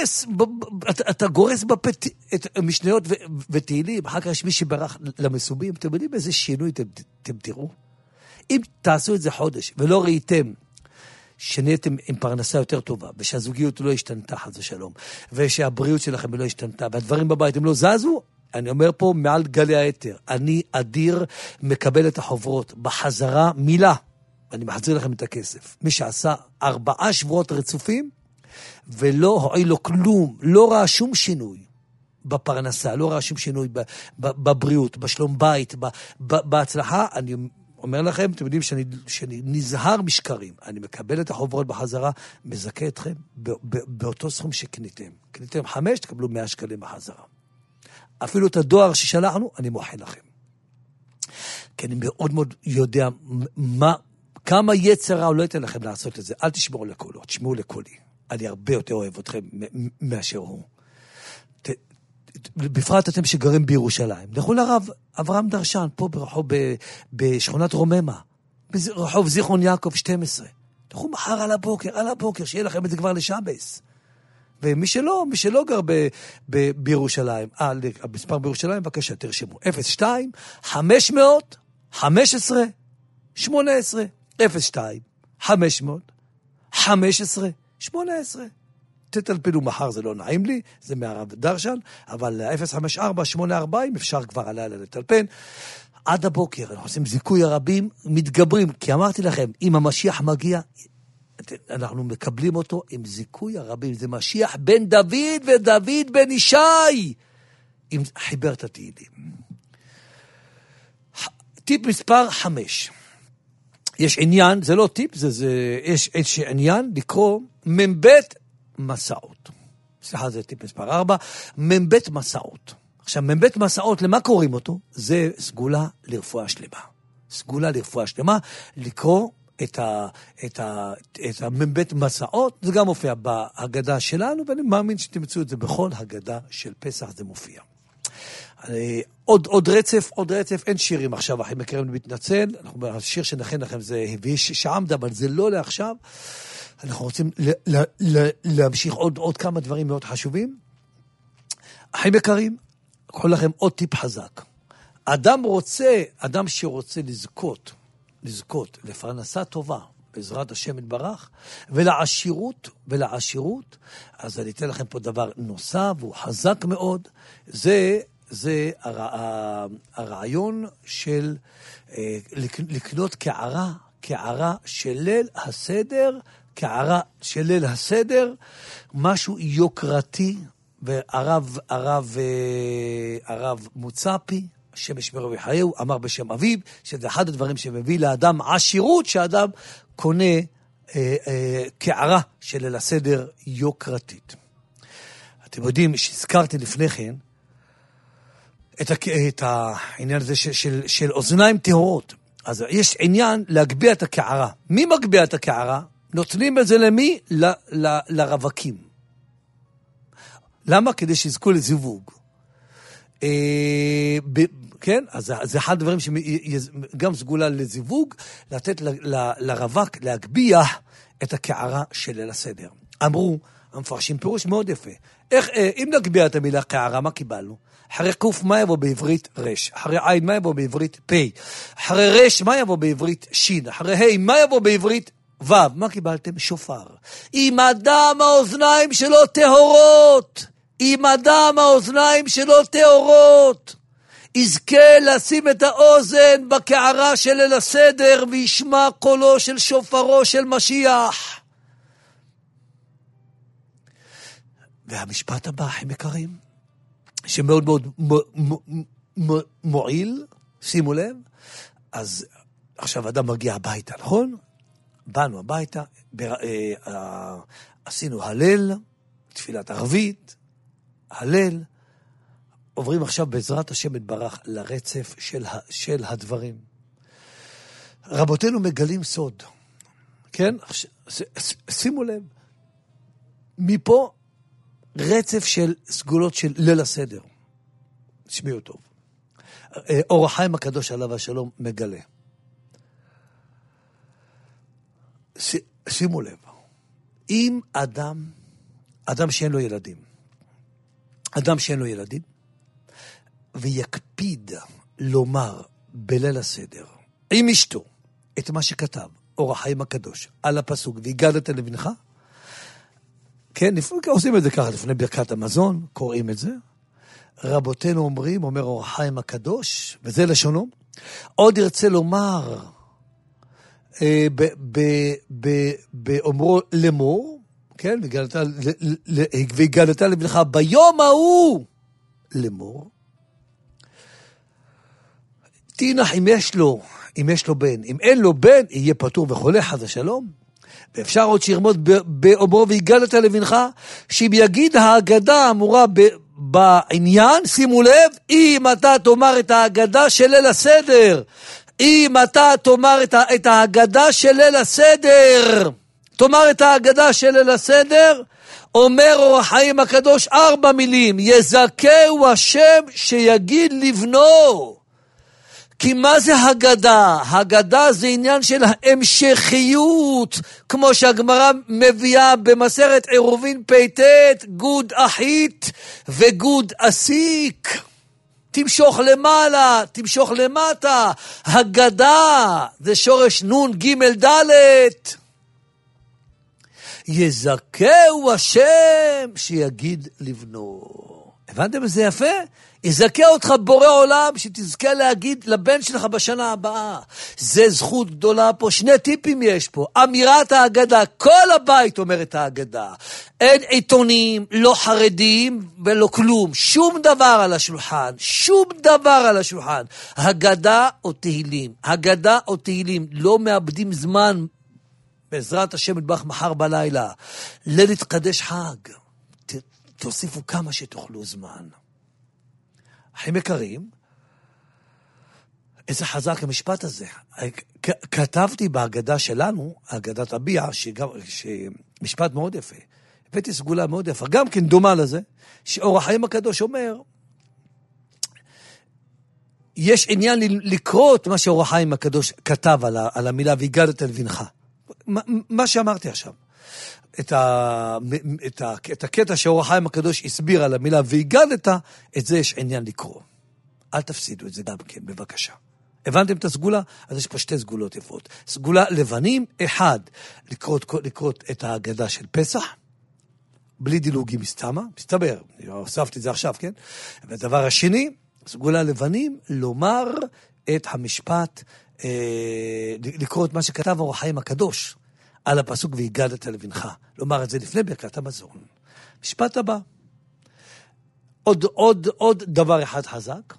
גורס בפה את משניות ותהילים, אחר כך יש מי שברח למסובים, אתם יודעים איזה שינוי אתם תראו? אם תעשו את זה חודש, ולא ראיתם שנהייתם עם פרנסה יותר טובה, ושהזוגיות לא השתנתה, חס ושלום, ושהבריאות שלכם לא השתנתה, והדברים בבית הם לא זזו, אני אומר פה מעל גלי היתר, אני אדיר מקבל את החוברות, בחזרה מילה, אני מחזיר לכם את הכסף. מי שעשה 4 שבועות רצופים, ולא הועיל לו כלום, לא ראה שום שינוי בפרנסה, לא ראה שום שינוי בבריאות, בשלום בית, בהצלחה, אני אומר לכם, אתם יודעים שאני נזהר משקרים, אני מקבל את החוברות בחזרה, מזכה אתכם באותו סכום שקניתם. קניתם 5, תקבלו 100 שקלים בחזרה. אפילו את הדואר ששלחנו, אני מוכן לכם. כי אני מאוד מאוד יודע כמה יצרה הוא לא ייתן לכם לעשות את זה. אל תשמעו לקולו, תשמעו לקולי. אני הרבה יותר אוהב אתכם מאשר הוא. בפרט אתם שגרים בירושלים. לכו לרב אברהם דרשן, פה ברחוב בשכונת רוממה, ברחוב זיכרון יעקב 12. לכו מחר על הבוקר, שיהיה לכם את זה כבר לשבס. ומי שלא גר בירושלים, המספר בירושלים, בבקשה, תרשמו. 02 500 15 18 02 500 15 18. תטלפנו מחר, זה לא נעים לי, זה מהרב דרשן, אבל 054-840 אפשר כבר הלילה לטלפן. עד הבוקר, אנחנו עושים זיכוי הרבים, מתגברים, כי אמרתי לכם, אם המשיח מגיע, אנחנו מקבלים אותו עם זיכוי הרבים, זה משיח בן דוד ודוד בן ישי, עם חיבר את התהילים. טיפ מספר 5. יש עניין, זה לא טיפ, יש עניין לקרוא מבית מסעות. סליחה, זה טיפ מספר 4. מבית מסעות. עכשיו, מבית מסעות, למה קוראים אותו? זה סגולה לרפואה שלמה. סגולה לרפואה שלמה, לקרוא את מבית מסעות, זה גם מופיע בהגדה שלנו, ואני מאמין שתמצאו את זה בכל הגדה של פסח, זה מופיע. עוד רצף, אין שירים עכשיו, אחי מכירים מתנצל, השיר שנכין לכם זה ויש שעמדה, אבל זה לא לעכשיו, אנחנו רוצים להמשיך עוד כמה דברים מאוד חשובים. אחי מכירים, קחו לכם עוד טיפ חזק. אדם שרוצה לזכות לפרנסה טובה, בעזרת השם יתברך, ולעשירות, אז אני אתן לכם פה דבר נוסף, והוא חזק מאוד, זה הרעיון של לקנות קערה של ליל הסדר, משהו יוקרתי, והרב מוצפי, השם ישמרו ויחיו, אמר בשם אביו, שזה אחד הדברים שמביא לאדם עשירות, שאדם קונה קערה של ליל הסדר יוקרתית. אתם יודעים שהזכרתי לפני כן, את העניין הזה של אוזניים טהורות. אז יש עניין להגביה את הקערה. מי מגביה את הקערה? נותנים את זה למי? לרווקים. למה? כדי שיזכו לזיווג. כן? אז זה אחד הדברים שגם סגולה לזיווג, לתת לרווק להגביה את הקערה של ליל הסדר. אמרו, המפרשים פירוש מאוד יפה. אם נגביה את המילה קערה, מה קיבלנו? אחרי קוף מה יבוא בעברית רש, אחרי עין מה יבוא בעברית פי, אחרי רש מה יבוא בעברית שין, אחרי ה' מה יבוא בעברית ו', מה קיבלתם? שופר. אם אדם האוזניים שלו טהורות, יזכה לשים את האוזן בקערה של ליל הסדר, וישמע קולו של שופרו של משיח. והמשפט הבא, הם יקרים, שמאוד מאוד מועיל, שימו לב, אז עכשיו אדם מגיע הביתה, נכון? באנו הביתה, עשינו הלל, תפילת ערבית, הלל, עוברים עכשיו בעזרת השם יתברך לרצף של הדברים. רבותינו מגלים סוד, כן? שימו לב, מפה רצף של סגולות של ליל הסדר. תשמעו טוב. אור החיים הקדוש עליו השלום מגלה. שימו לב. אם אדם שאין לו ילדים, ויקפיד לומר בליל הסדר, עם אשתו, את מה שכתב אור החיים הקדוש על הפסוק, והגדת לבנך, כן, עושים את זה ככה, לפני ברכת המזון, קוראים את זה. רבותינו אומרים, אומר אור החיים הקדוש, וזה לשונו, עוד ירצה לומר, באומרו לאמור, כן, והגדת לבנך ביום ההוא לאמור, תינח אם יש לו בן, אם אין לו בן, יהיה פטור וחולה חס ושלום. ואפשר עוד שירמוד באומרו והגדת לבנך, שאם יגיד ההגדה האמורה בעניין, שימו לב, אם אתה תאמר את ההגדה של ליל הסדר, תאמר את ההגדה של ליל הסדר, אומר אור החיים הקדוש 4 מילים, יזכהו השם שיגיד לבנו. כי מה זה הגדה? הגדה זה עניין של המשכיות, כמו שהגמרא מביאה במסכת עירובין פ"ט, גוד אחית וגוד אסיק. תמשוך למעלה, תמשוך למטה. הגדה זה שורש נון ג' ד'. יזכהו השם שיגיד לבנו. הבנתם איזה יפה? יזכה אותך בורא עולם שתזכה להגיד לבן שלך בשנה הבאה. זה זכות גדולה פה. 2 טיפים יש פה. אמירת ההגדה, כל הבית אומר את ההגדה. אין עיתונים, לא חרדים ולא כלום. שום דבר על השולחן. הגדה או תהילים. לא מאבדים זמן בעזרת השם מטבח מחר בלילה, ליל יתקדש חג, תוסיפו כמה שתוכלו זמן. אחים יקרים, איזה חזק המשפט הזה. כתבתי בהגדה שלנו, הגדת הביע, שמשפט מאוד יפה. הבאתי סגולה מאוד יפה, גם כן דומה לזה, שאור החיים הקדוש אומר, יש עניין לקרוא את מה שאור החיים הקדוש כתב על המילה והגדת אל בנך. מה שאמרתי עכשיו. את הקטע שאור החיים הקדוש הסביר על המילה והגדת, את זה יש עניין לקרוא. אל תפסידו את זה גם כן, בבקשה. הבנתם את הסגולה? אז יש פה שתי סגולות יפות. סגולה לבנים, אחד, לקרוא את ההגדה של פסח, בלי דילוגים מסתבר, הוספתי את זה עכשיו, כן? והדבר השני, סגולה לבנים, לומר את המשפט, לקרוא את מה שכתב אור החיים הקדוש, על הפסוק והגדת אל בנך. לומר את זה לפני ברכת המזון. משפט הבא. עוד דבר אחד חזק.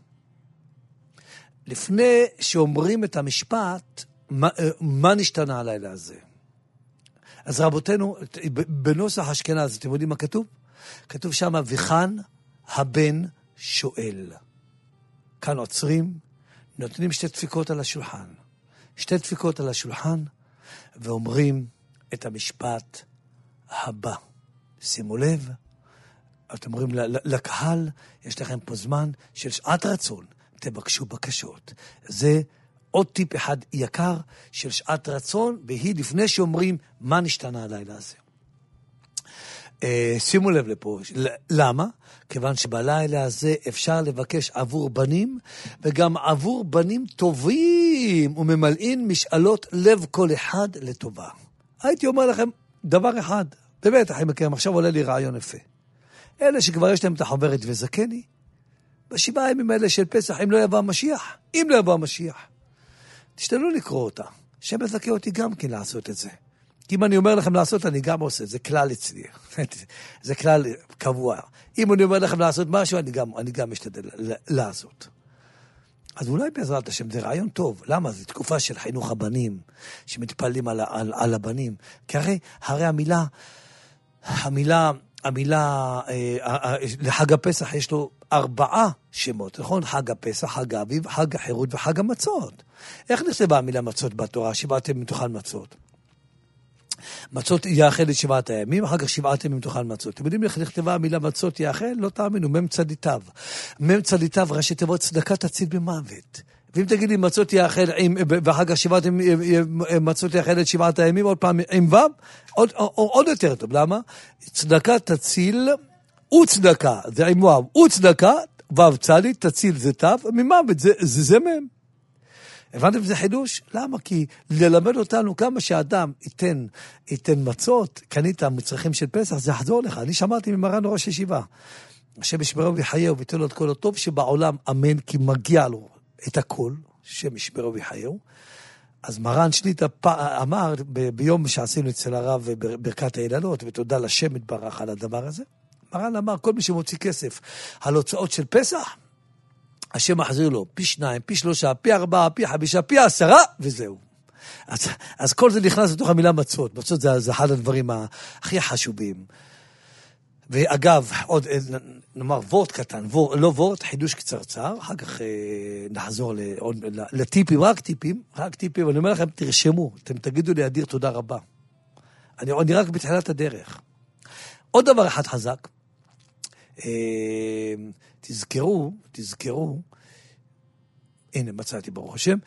לפני שאומרים את המשפט, מה נשתנה הלילה הזה? אז רבותינו, בנוסח אשכנז, אתם יודעים מה כתוב? כתוב שם, וכאן הבן שואל. כאן עוצרים, נותנים שתי דפיקות על השולחן. שתי דפיקות על השולחן, ואומרים את המשפט הבא. שימו לב, אתם אומרים לקהל, יש לכם פה זמן של שעת רצון, תבקשו בקשות. זה עוד טיפ אחד יקר של שעת רצון, והיא לפני שאומרים מה נשתנה הלילה הזה. שימו לב לפה, למה? כיוון שבלילה הזה אפשר לבקש עבור בנים, וגם עבור בנים טובים, וממלאים משאלות לב כל אחד לטובה. הייתי אומר לכם דבר אחד, באמת, אחים יקרים, עכשיו עולה לי רעיון יפה. אלה שכבר יש להם את החוברת וזקני, בשבעה הימים האלה של פסח, אם לא יבוא המשיח, תשתלו לקרוא אותה. שם יזכה אותי גם כן לעשות את זה. כי אם אני אומר לכם לעשות, אני גם עושה. זה כלל אצלי. זה כלל קבוע. אם אני אומר לכם לעשות משהו, אני גם משתדל לעשות. אז אולי בעזרת השם זה רעיון טוב. למה? זו תקופה של חינוך הבנים, שמתפללים על הבנים. כי הרי המילה, לחג הפסח יש לו 4 שמות, נכון? חג הפסח, חג האביב, חג החירות וחג המצות. איך נכתבה המילה מצות בתורה? 7 ימים תאכל מצות. מצות יאכל את 7 הימים, אחר כך 7 ימים תאכל מצות. אתם יודעים איך נכתבה המילה מצות יאכל? לא תאמינו, מם צדיתיו. מם צדיתיו ראשי תיבות צדקה תציל במוות. ואם תגיד לי מצות יאכל ואחר כך 7 מצות יאכל את 7 הימים, עוד פעם עם ו', עוד יותר טוב. למה? צדקה תציל וצדקה, זה עם ו', וצדקה, ו' צלית, תציל זה תו, ממוות, זה מם. הבנתם זה חידוש? למה? כי ללמד אותנו כמה שאדם ייתן מצות, קנית מצרכים של פסח, זה יחזור לך. אני שמעתי ממרן ראש ישיבה, השם ישמרו ויחייהו ויתן לו את כל הטוב שבעולם, אמן, כי מגיע לו את הכל, השם ישמרו ויחייהו. אז מרן שליטה אמר, ביום שעשינו אצל הרב ברכת היללות, ותודה לשם יתברך על הדבר הזה, מרן אמר, כל מי שמוציא כסף על הוצאות של פסח, השם מחזיר לו פי 2, פי 3, פי 4, פי 5, פי 10, וזהו. אז כל זה נכנס לתוך המילה מצות. מצות זה אחד הדברים הכי חשובים. ואגב, עוד נאמר וורט קטן, לא וורט, חידוש קצרצר, אחר כך נחזור לטיפים, רק טיפים, ואני אומר לכם, תרשמו, אתם תגידו לי, אדיר, תודה רבה. אני רק בתחילת הדרך. עוד דבר אחד חזק, תזכרו, הנה מצאתי ברוך השם,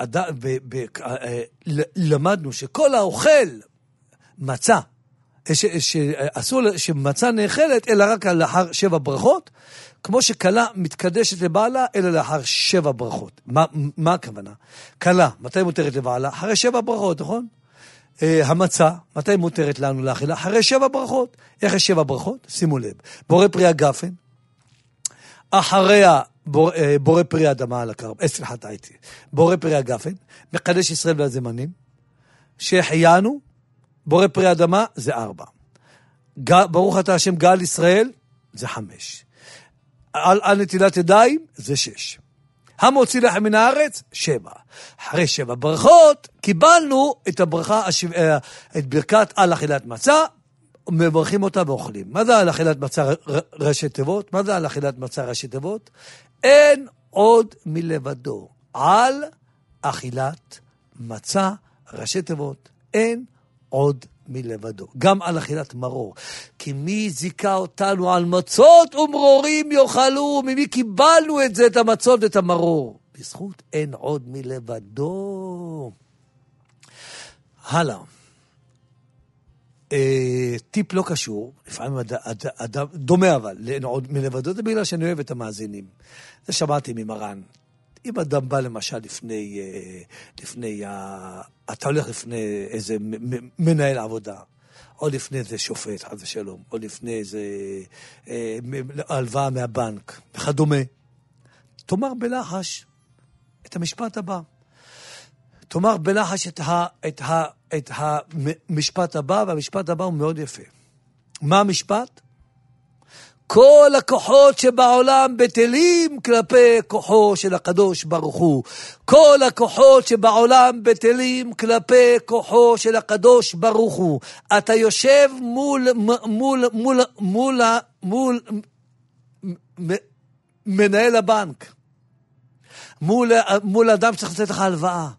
למדנו שכל האוכל מצה, שאסור שמצה נאכלת, אלא רק לאחר 7 ברכות, כמו שקלה מתקדשת לבעלה, אלא לאחר 7 ברכות. מה הכוונה? קלה, מתי מותרת לבעלה? אחרי 7 ברכות, נכון? המצה, מתי מותרת לנו לאכילה? אחרי 7 ברכות. איך יש 7 ברכות? שימו לב. בורא פרי הגפן, אחריה בורא פרי אדמה על הקרב, בורא פרי הגפן, מקדש ישראל והזמנים, שהחיינו, בורא פרי אדמה זה 4. ברוך אתה השם גאל ישראל, זה 5. על נטילת ידיים, זה 6. המוציא לחם מן הארץ, 7. אחרי 7 ברכות, קיבלנו את הברכה, את ברכת על אכילת מצה, מברכים אותה ואוכלים. מה זה על אכילת מצה ראשי תיבות? מה זה על אכילת מצה ראשי תיבות? אין עוד מלבדו. על אכילת מצה ראשי תיבות. אין עוד מלבדו. גם על אכילת מרור. כי מי זיקה אותנו על מצות ומרורים יאכלו? ממי קיבלנו את זה, את המצות ואת המרור? בזכות אין עוד מלבדו. הלאה. טיפ לא קשור, לפעמים אדם דומה אבל, אין עוד מלבדו, זה בגלל שאני אוהב את המאזינים. זה שמעתי ממרן. אם אדם בא למשל לפני אתה הולך לפני איזה מנהל עבודה, או לפני איזה שופט, חס ושלום, או לפני איזה הלוואה מהבנק, וכדומה, תאמר בלחש את המשפט הבא. תאמר בלחש את המשפט הבא, והמשפט הבא הוא מאוד יפה. מה המשפט? כל הכוחות שבעולם בטלים כלפי כוחו של הקדוש ברוך הוא. כל הכוחות שבעולם בטלים כלפי כוחו של הקדוש ברוך הוא. אתה יושב מול מנהל הבנק. מול אדם שצריך לתת לך הלוואה.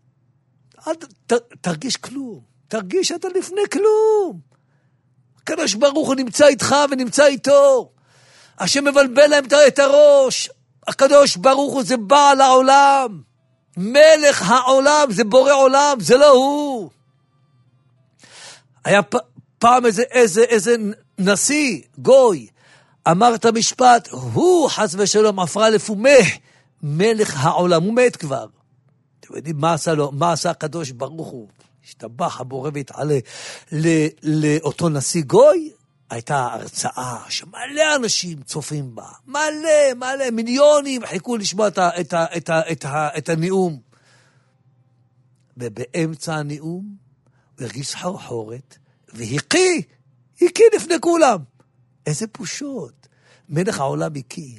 תרגיש כלום. תרגיש שאתה לפני כלום. הקדוש ברוך הוא נמצא איתך ונמצא איתו. השם מבלבל להם את הראש. הקדוש ברוך הוא זה בעל העולם. מלך העולם זה בורא עולם, זה לא הוא. היה פעם איזה נשיא, גוי, אמר את המשפט, הוא חס ושלום עפרה לפומח, מלך העולם, הוא מת כבר. אתם יודעים מה עשה לו? מה עשה הקדוש ברוך הוא? השתבח הבורא והתעלה לאותו נשיא גוי, הייתה הרצאה שמלא אנשים צופים בה, מלא, מיליונים חיכו לשמוע את הנאום. ובאמצע הנאום הוא הרגיש חרחורת, והקיא לפני כולם. איזה פושות. מלך העולם הקיא.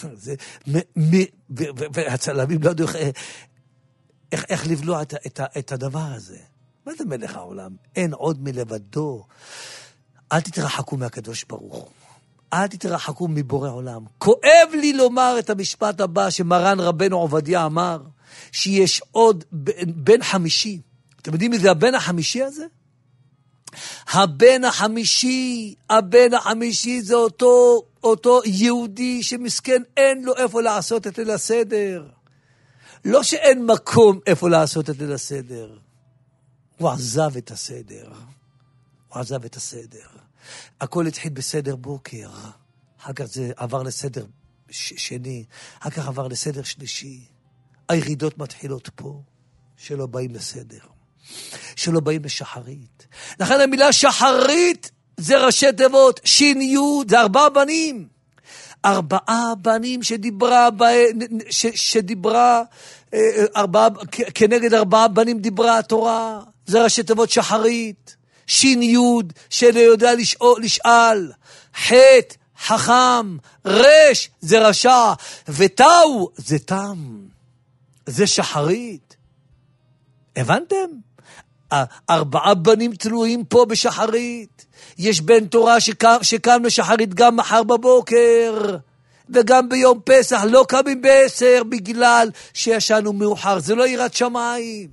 והצלמים לא יודעים איך לבלוע את הדבר הזה. מה זה מלך העולם? אין עוד מלבדו. אל תתרחקו מהקדוש ברוך הוא. אל תתרחקו מבורא עולם. כואב לי לומר את המשפט הבא שמרן רבנו עובדיה אמר, שיש עוד בן חמישי. אתם יודעים מי זה הבן החמישי הזה? הבן החמישי זה אותו יהודי שמסכן אין לו איפה לעשות את ליל הסדר. לא שאין מקום איפה לעשות את ליל הסדר. הוא עזב את הסדר. הכל התחיל בסדר בוקר. אחר כך זה עבר לסדר שני. אחר כך עבר לסדר שלישי. הירידות מתחילות פה. שלא באים לסדר. שלא באים לשחרית. לכן המילה שחרית זה ראשי תיבות. שין יוד זה 4 בנים. 4 בנים שדיברה כנגד 4 בנים דיברה התורה. זה ראשי תיבות שחרית. שין יוד שלא יודע לשאל. חטא חכם. רש זה רשע. ותאו זה תם. זה שחרית. הבנתם? 4 בנים תלויים פה בשחרית. יש בן תורה שקם לשחרית גם מחר בבוקר, וגם ביום פסח לא קמים ב10 בגלל שישנו מאוחר. זה לא יראת שמיים.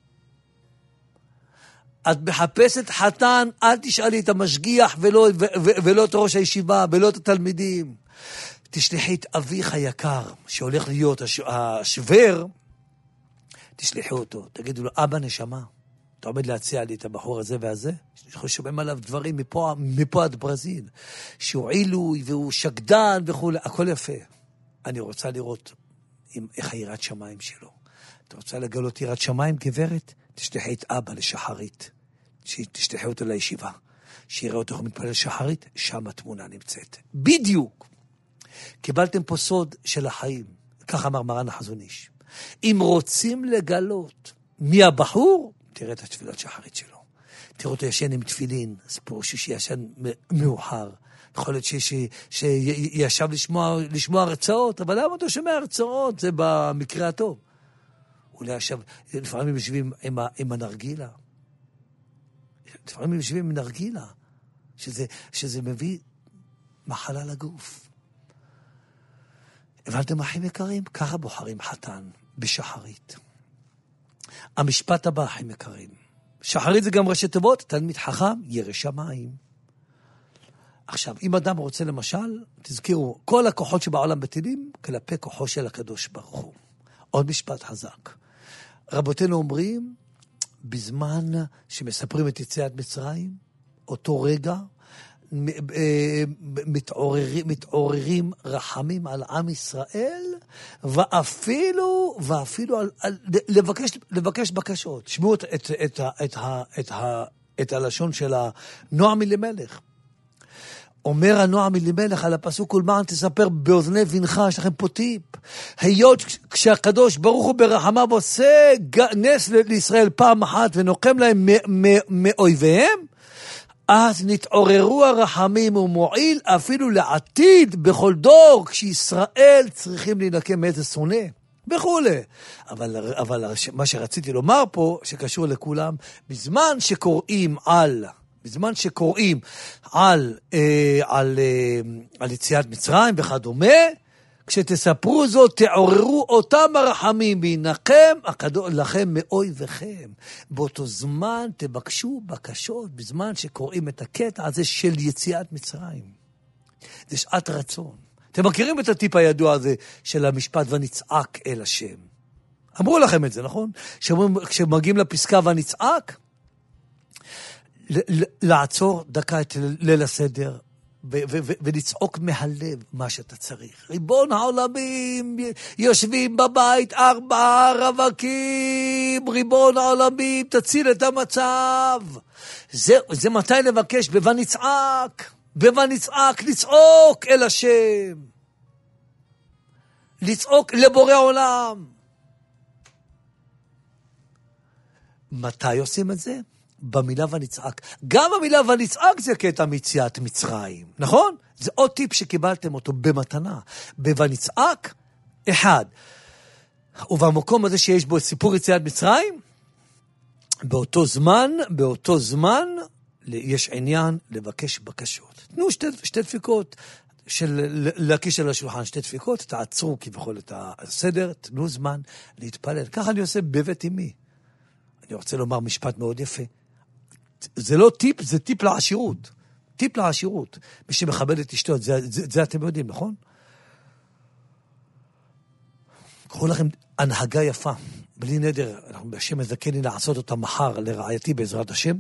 את מחפשת חתן, אל תשאלי את המשגיח ולא את ראש הישיבה ולא את התלמידים. תשלחי את אביך היקר שהולך להיות השוור, תשלחו אותו, תגידו לו, אבא נשמה, אתה עומד להציע לי את הבחור הזה והזה? אנחנו שומעים עליו דברים מפה עד ברזיל, שהוא עילוי והוא שקדן וכו', הכל יפה. אני רוצה לראות איך היראת שמיים שלו. אתה רוצה לגלות יראת שמיים, גברת? תשלחי את אבא לשחרית, תשלחי אותו לישיבה, שיראה אותו איך מתפלל לשחרית, שם התמונה נמצאת. בדיוק. קיבלתם פה סוד של החיים, כך אמר מרן החזון איש. אם רוצים לגלות מי הבחור, תראה את התפילת שחרית שלו. תראו אותו ישן עם תפילין, סיפור שישן מאוחר. יכול להיות שישב לשמוע הרצאות, אבל למה אתה שומע הרצאות? זה במקרה הטוב. אולי ישב, לפעמים יושבים עם הנרגילה. לפעמים יושבים עם נרגילה, שזה מביא מחלה לגוף. הבנתם אחים יקרים? ככה בוחרים חתן בשחרית. המשפט הבא, אחים יקרים. שחרית זה גם ראשי תיבות, תלמיד חכם, ירא שמיים. עכשיו, אם אדם רוצה למשל, תזכירו, כל הכוחות שבעולם בטלים, כלפי כוחו של הקדוש ברוך הוא. עוד משפט חזק. רבותינו אומרים, בזמן שמספרים את יציאת מצרים, אותו רגע, מתעוררים רחמים על עם ישראל, ואפילו לבקש בקשות. שמעו את הלשון של הנועם אלימלך. אומר הנועם אלימלך על הפסוק ולמען תספר באוזני בנך, יש לכם פה טיפ. היות כשהקדוש ברוך הוא ברחמיו עושה נס לישראל פעם אחת ונוקם להם מאויביהם, אז נתעוררו הרחמים ומועיל אפילו לעתיד בכל דור, כשישראל צריכים להינקם מאיזה שונא וכו'. אבל מה שרציתי לומר פה, שקשור לכולם, בזמן שקוראים על יציאת מצרים וכדומה, כשתספרו זאת, תעוררו אותם הרחמים, וינקם לכם מאויביכם. באותו זמן תבקשו בקשות, בזמן שקוראים את הקטע הזה של יציאת מצרים. זה שעת רצון. אתם מכירים את הטיפ הידוע הזה של המשפט ונצעק אל השם. אמרו לכם את זה, נכון? כשמגיעים לפסקה ונצעק, לעצור דקה את ליל הסדר, ולצעוק מהלב מה שאתה צריך. ריבון העולמים, יושבים בבית 4 רווקים, ריבון העולמים, תציל את המצב. זה מתי לבקש? בונצעק, לצעוק אל השם. לצעוק לבורא עולם. מתי עושים את זה? במילה ונצעק. גם המילה ונצעק זה קטע מיציאת מצרים, נכון? זה עוד טיפ שקיבלתם אותו במתנה. בונצעק, 1. ובמקום הזה שיש בו סיפור יציאת מצרים, באותו זמן יש עניין לבקש בקשות. תנו שתי דפיקות להקיש על השולחן, 2 דפיקות, תעצרו כביכול את הסדר, תנו זמן להתפלל. ככה אני עושה בבית אמי. אני רוצה לומר משפט מאוד יפה. זה לא טיפ, זה טיפ לעשירות. טיפ לעשירות. מי שמכבד את אשתו, זה אתם יודעים, נכון? קחו לכם הנהגה יפה, בלי נדר, אנחנו בשם מזכני לעשות אותה מחר לרעייתי בעזרת השם.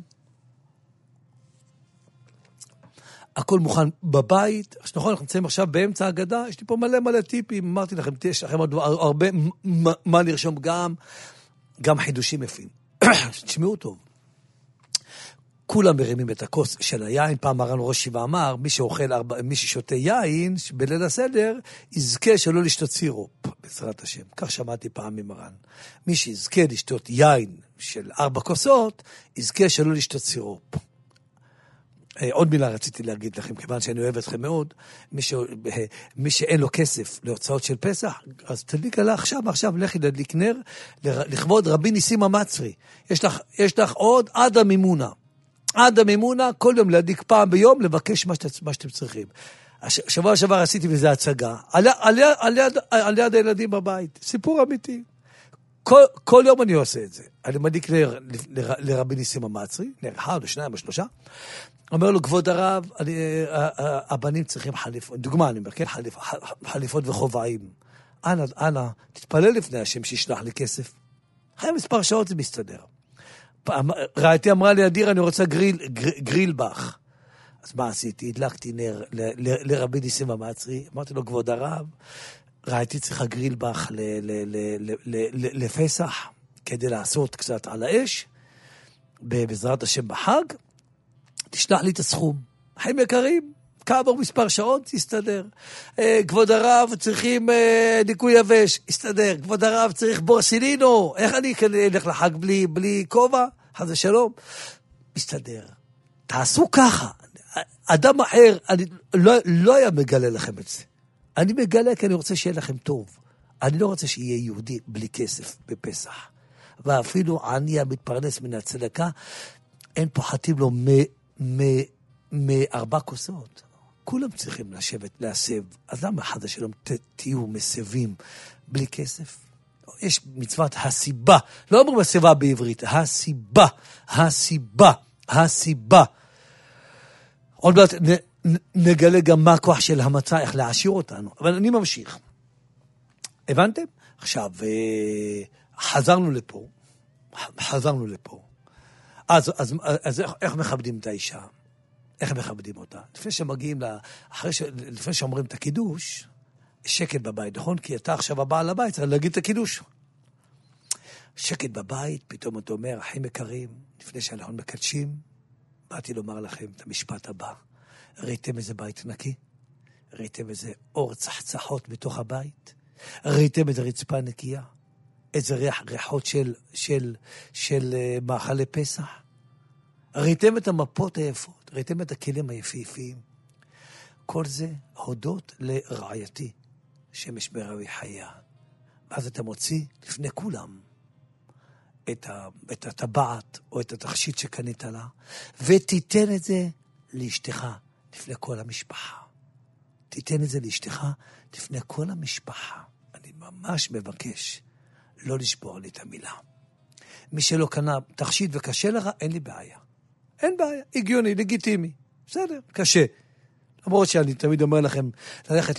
הכל מוכן בבית, נכון, אנחנו נמצאים עכשיו באמצע הגדה, יש לי פה מלא טיפים, אמרתי לכם, יש לכם הרבה מה לרשום, גם חידושים יפים. תשמעו טוב. כולם מרימים את הכוס של היין, פעם מרן ראש שיבה אמר, מי ששותה יין בליל הסדר, יזכה שלא לשתות סירופ, בעזרת השם. כך שמעתי פעם ממרן. מי שיזכה לשתות יין של 4 כוסות, יזכה שלא לשתות סירופ. עוד מילה רציתי להגיד לכם, כיוון שאני אוהב אתכם מאוד, מי שאין לו כסף להוצאות של פסח, אז תדליק עלה עכשיו, לכי להדליק נר, לכבוד רבי ניסים המצרי. יש לך עוד עד המימונה, כל יום להדליק פעם ביום, לבקש מה שאתם צריכים. שבוע שעבר עשיתי וזה הצגה, על יד הילדים בבית, סיפור אמיתי. כל יום אני עושה את זה. אני מדליק נר לרבי ניסים המצרי, נר 1 או 2 או 3, אומר לו, כבוד הרב, הבנים צריכים חליפות, דוגמה אני אומר, כן, חליפות וחובעים. אנא, תתפלל לפני השם שישלח לי כסף. אחרי מספר שעות זה מסתדר. רעייתי אמרה לי, אדיר, אני רוצה גריל בך. אז מה עשיתי? הדלקתי נר לרבי ניסים המצרי, אמרתי לו, כבוד הרב, רעייתי צריכה גריל בך לפסח, כדי לעשות קצת על האש, בעזרת השם בחג, תשלח לי את הסכום. חיים יקרים, כעבור מספר שעות, יסתדר. כבוד הרב, צריכים ניקוי יבש, יסתדר. כבוד הרב, צריך בורסילינו. איך אני אלך לחג בלי כובע? חס ושלום. יסתדר. תעשו ככה. אדם אחר, אני לא היה מגלה לכם את זה. אני מגלה כי אני רוצה שיהיה לכם טוב. אני לא רוצה שיהיה יהודי בלי כסף בפסח. ואפילו עני המתפרנס מן הצדקה, אין פוחתים לו מ4 כוסות. כולם צריכים לשבת, להסב. אז למה אחד השלום תהיו מסבים בלי כסף? יש מצוות הסיבה. לא אומרים הסיבה בעברית, הסיבה. עוד מעט נגלה גם מה הכוח של המצה, איך להעשיר אותנו. אבל אני ממשיך. הבנתם? עכשיו, חזרנו לפה. אז איך מכבדים את האישה? איך מכבדים אותה? לפני שאומרים את הקידוש, שקט בבית, נכון? כי אתה עכשיו הבעל הבית, צריך להגיד את הקידוש. שקט בבית, פתאום אתה אומר, אחים יקרים, לפני שאנחנו מקדשים, באתי לומר לכם את המשפט הבא. ראיתם איזה בית נקי? ראיתם איזה אור צחצחות בתוך הבית? ראיתם איזה רצפה נקייה? איזה ריחות של מאכלי פסח? ראיתם את המפות היפות? ראיתם את הכלים היפהפיים? כל זה הודות לרעייתי, שמש בראוי חיה. ואז אתה מוציא לפני כולם את הטבעת או את התכשיט שקנית לה, ותיתן את זה לאשתך לפני כל המשפחה. תיתן את זה לאשתך לפני כל המשפחה. אני ממש מבקש לא לשבור לי את המילה. מי שלא קנה תכשיט וקשה לך, אין לי בעיה. אין בעיה, הגיוני, לגיטימי. בסדר, קשה. למרות שאני תמיד אומר לכם, ללכת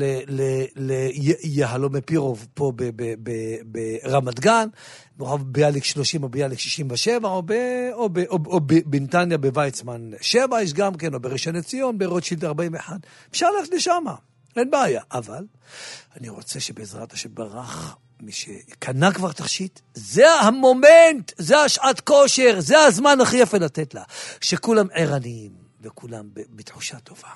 ליהלומי פירוב פה ברמת גן, ביאליק 30 או ביאליק 67, או בנתניה בוויצמן 7, יש גם כן, או בראשון לציון, ברוטשילד 41. אפשר ללכת לשם, אין בעיה. אבל אני רוצה שבעזרת השם ברך, מי שקנה כבר תכשיט, זה המומנט, זה השעת כושר, זה הזמן הכי יפה לתת לה. שכולם ערניים וכולם בתחושה טובה.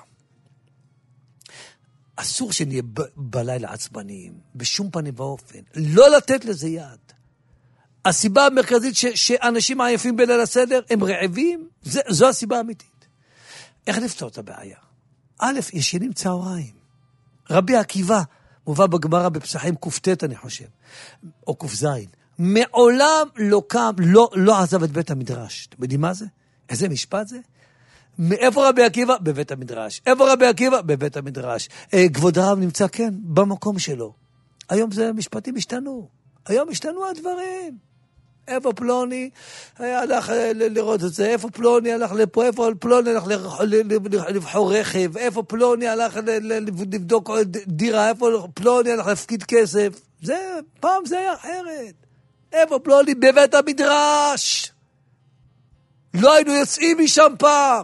אסור שנהיה בלילה עצבניים, בשום פנים ואופן. לא לתת לזה יד. הסיבה המרכזית שאנשים עייפים בליל הסדר, הם רעבים, זו הסיבה האמיתית. איך לפתור את הבעיה? א', ישנים צהריים. רבי עקיבא, מובא בגמרא בפסחים קופטט, אני חושב, או קופזין. מעולם לא קם, לא עזב את בית המדרש. אתם יודעים מה זה? איזה משפט זה? מאיפה רבי עקיבא? בבית המדרש. איפה רבי עקיבא? בבית המדרש. כבוד הרב נמצא, כן, במקום שלו. היום זה משפטים השתנו. היום השתנו הדברים. איפה פלוני הלך לראות את זה? איפה פלוני הלך לפה? איפה פלוני הלך לבחור רכב? איפה פלוני הלך לבדוק דירה? איפה פלוני הלך להפקיד כסף? זה, פעם זה היה אחרת. איפה פלוני? בבית המדרש. לא היינו יוצאים משם פעם.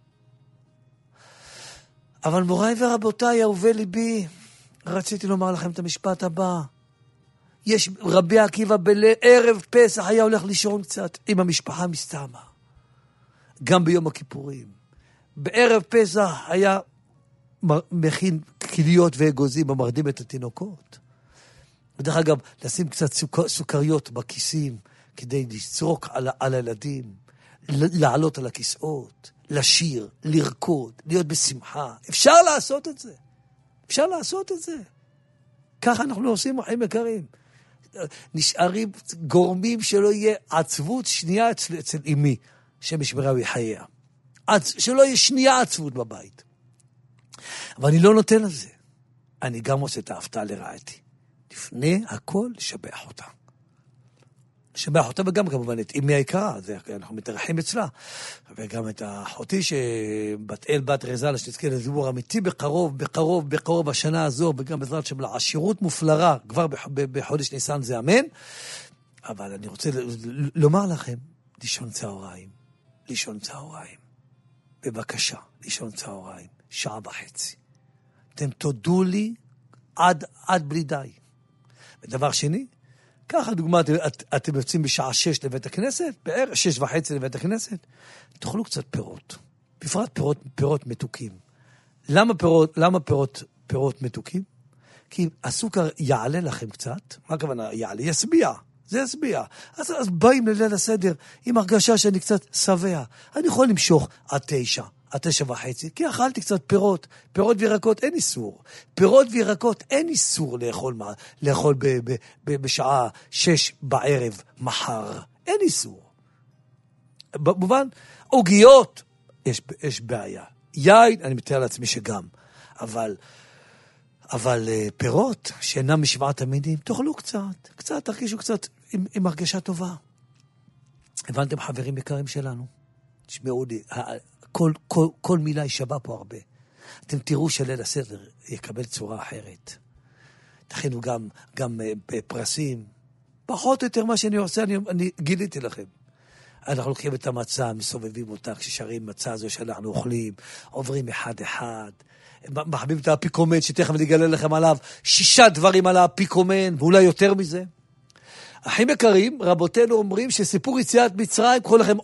אבל מוריי ורבותיי, אהובי ליבי, רציתי לומר לכם את המשפט הבא. יש רבי עקיבא בערב פסח היה הולך לישון קצת עם המשפחה מסתמה. גם ביום הכיפורים. בערב פסח היה מכין כליות ואגוזים ומרדים את התינוקות. ודרך אגב, לשים קצת סוכריות בכיסים כדי לצרוק על הילדים, לעלות על הכיסאות, לשיר, לרקוד, להיות בשמחה. אפשר לעשות את זה. אפשר לעשות את זה. ככה אנחנו עושים, אחים יקרים. נשארים גורמים שלא יהיה עצבות שנייה אצל אמי, שמש בראוי חייה. שלא יהיה שנייה עצבות בבית. אבל אני לא נותן לזה. אני גם עושה את ההפתעה לרעייתי. לפני הכל לשבח אותה. לשבח אותה וגם כמובן את אמי היקרה, אנחנו מתארחים אצלה. וגם את אחותי בת רזל, שתזכה לזיבור אמיתי בקרוב השנה הזו, וגם בעזרת שם לעשירות מופלרה, כבר בחודש ניסן זה אמן. אבל אני רוצה לומר לכם, לישון צהריים. בבקשה, לישון צהריים. 1.5 שעה. אתם תודו לי עד בלי די. ודבר שני, ככה דוגמה, אתם יוצאים בשעה 6 לבית הכנסת, בערך 6:30 לבית הכנסת, תאכלו קצת פירות. בפרט פירות מתוקים. למה פירות מתוקים? כי הסוכר יעלה לכם קצת. מה הכוונה? יעלה, יסביע. זה ישביע. אז באים לליל הסדר עם הרגשה שאני קצת שבע. אני יכול למשוך עד 9, עד 9:30, כי אכלתי קצת פירות. פירות וירקות אין איסור. פירות וירקות אין איסור לאכול בשעה 6 בערב מחר. אין איסור. במובן, עוגיות, יש בעיה. יין, אני מתאר לעצמי שגם. אבל פירות שאינם משבעת המינים, תאכלו קצת, תרגישו קצת עם הרגשה טובה. הבנתם, חברים יקרים שלנו? תשמעו לי, כל מילה היא שווה פה הרבה. אתם תראו שליל הסדר יקבל צורה אחרת. תכינו גם פרסים. פחות או יותר מה שאני עושה, אני גיליתי לכם. אנחנו לוקחים את המצה, מסובבים אותה, כששרים מצה הזו שאנחנו אוכלים, עוברים אחד, מחבים את האפיקומן, שתכף אני אגלה לכם עליו 6 דברים על האפיקומן, ואולי יותר מזה. אחים יקרים, רבותינו אומרים שסיפור יציאת מצרים, קחו לכם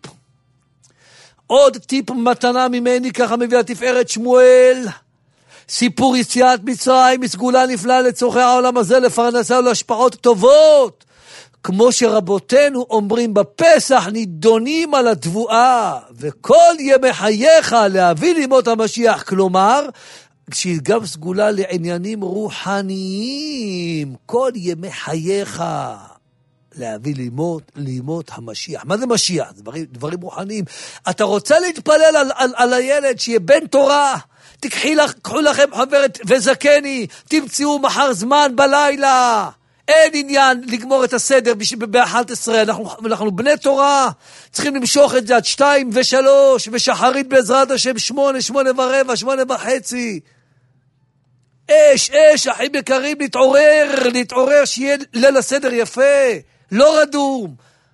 עוד טיפ מתנה ממני, ככה מביא התפארת שמואל. סיפור יציאת מצרים, מסגולה נפלאה לצורכי העולם הזה, לפרנסה ולהשפעות טובות. כמו שרבותינו אומרים בפסח, נידונים על התבואה, וכל ימי חייך להביא לימות המשיח, כלומר, שהיא גם סגולה לעניינים רוחניים, כל ימי חייך להביא לימות המשיח. מה זה משיח? דברים רוחניים. אתה רוצה להתפלל על הילד שיהיה בן תורה, קחו לכם חברת וזקני, תמצאו מחר זמן בלילה. אין עניין לגמור את הסדר ב-11, אנחנו בני תורה, צריכים למשוך את זה עד 2 ו3, ושחרית בעזרת השם 8, 8:15, 8:30. אש, אחים יקרים, להתעורר, שיהיה ליל הסדר יפה, לא רדום.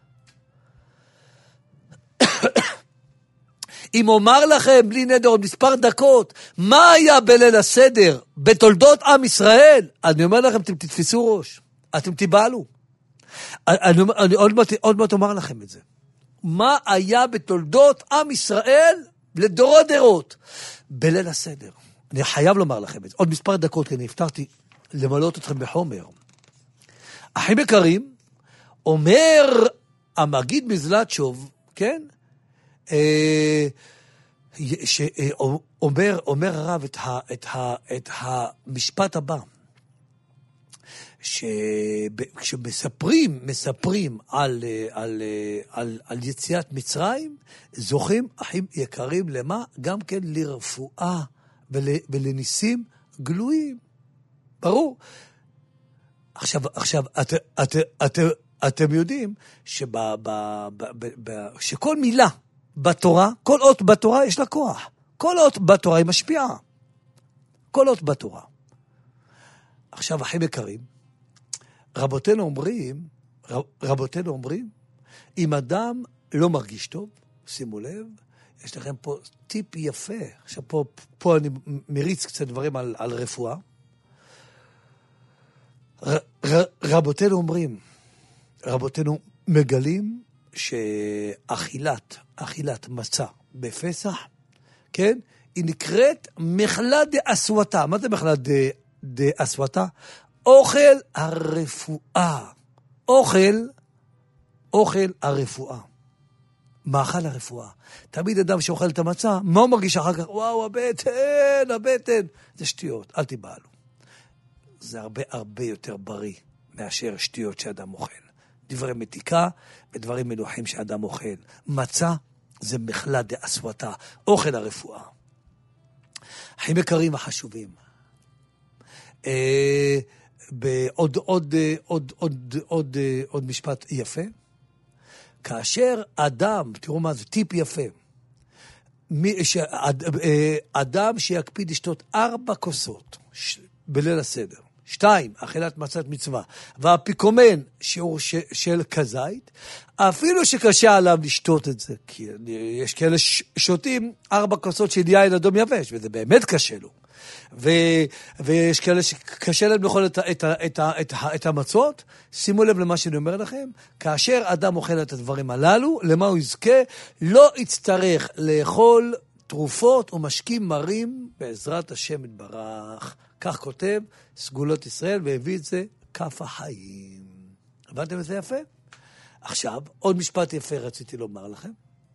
אם אומר לכם, בלי נדר, עוד מספר דקות, מה היה בליל הסדר, בתולדות עם ישראל, אני אומר לכם, אתם תתפסו ראש. אתם תיבעלו. אני עוד מעט אומר לכם את זה. מה היה בתולדות עם ישראל לדורות דורות בליל הסדר? אני חייב לומר לכם את זה. עוד מספר דקות, כי אני הבטחתי למלות אתכם בחומר. אחים יקרים, אומר המגיד מזלצ'וב, כן? אומר הרב את המשפט הבא. כשמספרים על יציאת מצרים, זוכים אחים יקרים למה? גם כן לרפואה ולניסים גלויים. ברור. עכשיו אתם יודעים שכל מילה בתורה, כל אות בתורה יש לה כוח. כל אות בתורה היא משפיעה. כל אות בתורה. עכשיו אחים יקרים, רבותינו אומרים, אם אדם לא מרגיש טוב, שימו לב, יש לכם פה טיפ יפה. עכשיו פה אני מריץ קצת דברים על רפואה. רבותינו מגלים שאכילת מצה בפסח, כן, היא נקראת מחלה דאסותה. מה זה מחלה דאסותה? אוכל הרפואה. אוכל הרפואה. מאכל הרפואה. תמיד אדם שאוכל את המצה, מה הוא מרגיש אחר כך? וואו, הבטן. זה שטויות, אל תיבעלו. זה הרבה יותר בריא מאשר שטויות שאדם אוכל. דברי מתיקה ודברים מלוחים שאדם אוכל. מצה זה מחלה דאסותה. אוכל הרפואה. אחים יקרים החשובים. עוד משפט יפה. כאשר אדם, תראו מה זה, טיפ יפה, אדם שיקפיד לשתות 4 כוסות בליל הסדר, 2, אכילת מצת מצווה, והאפיקומן שיעור של כזית, אפילו שקשה עליו לשתות את זה, כי יש כאלה שותים 4 כוסות של יין אדום יבש, וזה באמת קשה לו. ויש כאלה שקשה להם לאכול את המצות. שימו לב למה שאני אומר לכם, כאשר אדם אוכל את הדברים הללו, למה הוא יזכה? לא יצטרך לאכול תרופות ומשקים מרים בעזרת השם יתברך. כך כותב סגולות ישראל, והביא את זה כף החיים. הבנתם את זה יפה? עכשיו, עוד משפט יפה רציתי לומר לכם.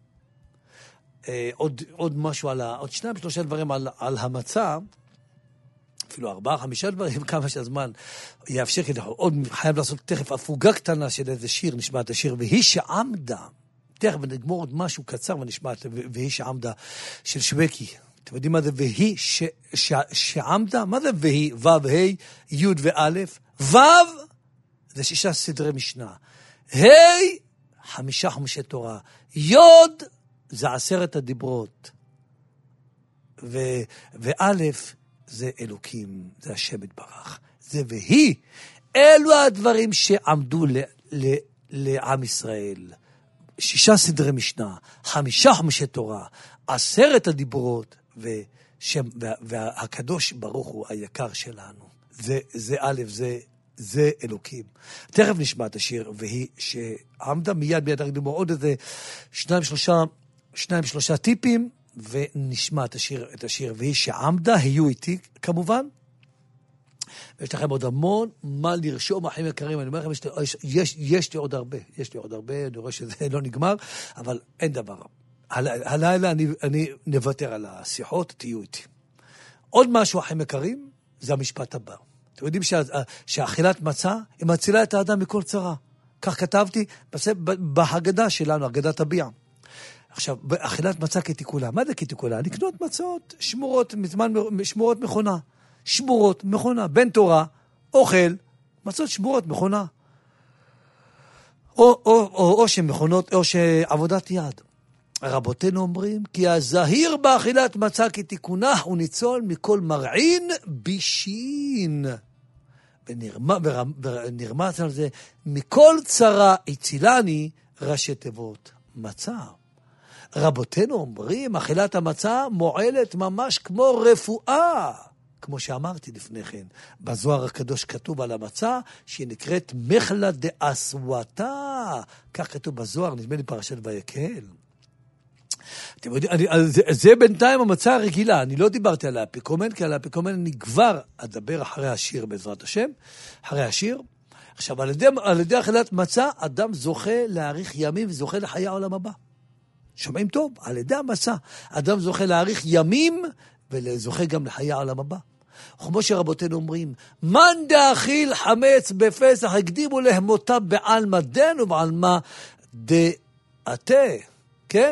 עוד משהו עוד 2-3 דברים על המצה, אפילו 4-5 דברים, כמה שהזמן יאפשר, כי אנחנו עוד חייב לעשות תכף הפוגה קטנה של איזה שיר, נשמע את השיר, והיא שעמדה, תכף נגמור עוד משהו קצר ונשמע את והיא שעמדה של שווקי. אתם יודעים מה זה והיא שעמדה? מה זה והיא? ו' ה' י' וא', ו' זה 6 סדרי משנה, ה' 5 חומשי תורה, י' זה 10 הדיברות, וא' זה אלוקים, זה השם יתברך, זה והיא, אלו הדברים שעמדו לעם ישראל, 6 סדרי משנה, 5 חומשי תורה, 10 הדיברות, והקדוש ברוך הוא היקר שלנו, זה א', זה אלוקים. תכף נשמע את השיר, והיא שעמדה מיד נגמור עוד איזה 2-3 טיפים, ונשמע את השיר, והיא שעמדה, היו איתי כמובן, ויש לכם עוד המון מה לרשום, אחים יקרים, אני אומר לכם, יש לי עוד הרבה, אני רואה שזה לא נגמר, אבל אין דבר. הלילה אני נוותר על השיחות, תהיו איתי. עוד משהו, אחים יקרים, זה המשפט הבא. אתם יודעים שהאכילת מצה היא מצילה את האדם מכל צרה. כך כתבתי בהגדה שלנו, הגדת הביע. עכשיו, אכילת מצה כתיקולה. מה זה כתיקולה? לקנות מצות שמורות מכונה. שמורות מכונה. בן תורה, אוכל, מצות שמורות מכונה. או שמכונות, או שעבודת יד. רבותינו אומרים, כי הזהיר באכילת מצה כתיקונה הוא ניצול מכל מרעין בישין. ונרמז על זה, מכל צרה הצילני ראשי תיבות מצה. רבותינו אומרים, אכילת המצה מועלת ממש כמו רפואה. כמו שאמרתי לפני כן, בזוהר הקדוש כתוב על המצה, שהיא נקראת מחלה דאסוואתה. כך כתוב בזוהר, נדמה לי פרשת ויקהל. אתם יודעים, זה בינתיים המצה הרגילה, אני לא דיברתי על האפיקומן, כי על האפיקומן אני כבר אדבר אחרי השיר בעזרת השם, אחרי השיר. עכשיו, על ידי אכילת מצה, אדם זוכה להאריך ימים וזוכה לחיי העולם הבא. שומעים טוב? על ידי המצה, אדם זוכה להאריך ימים וזוכה גם לחיי העולם הבא. כמו שרבותינו אומרים, מן דאכיל חמץ בפסח, הקדימו להמותה בעלמא דין ובעלמא דעתה. כן?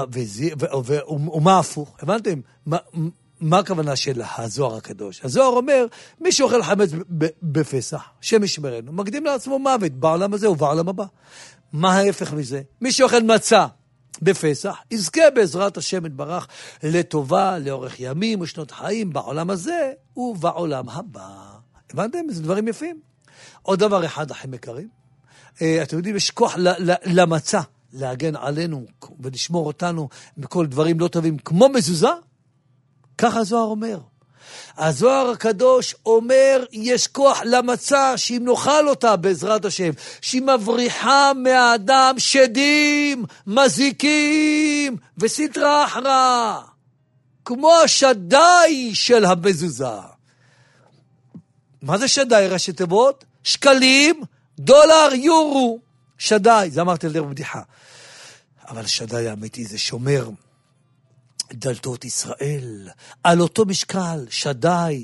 ומה הפוך? הבנתם? מה הכוונה של הזוהר הקדוש? הזוהר אומר, מי שאוכל חמץ בפסח, שם ישמרנו, מקדים לעצמו מוות בעולם הזה ובעולם הבא. מה ההפך מזה? מי שאוכל מצה בפסח, יזכה בעזרת השם יתברך לטובה, לאורך ימים ושנות חיים בעולם הזה ובעולם הבא. הבנתם? זה דברים יפים. עוד דבר אחד, אחים יקרים. אתם יודעים, יש כוח למצה. להגן עלינו ולשמור אותנו מכל דברים לא טובים, כמו מזוזה, ככה הזוהר אומר. הזוהר הקדוש אומר, יש כוח למצה, שאם נאכל אותה בעזרת השם, שהיא מבריחה מהאדם שדים, מזיקים וסטרה אחרא, כמו השדי של המזוזה. מה זה שדי? ראשי תיבות? שקלים, דולר, יורו. שדי, זה אמרתי לדבר בבדיחה. אבל שדי האמיתי זה שומר דלתות ישראל. על אותו משקל, שדי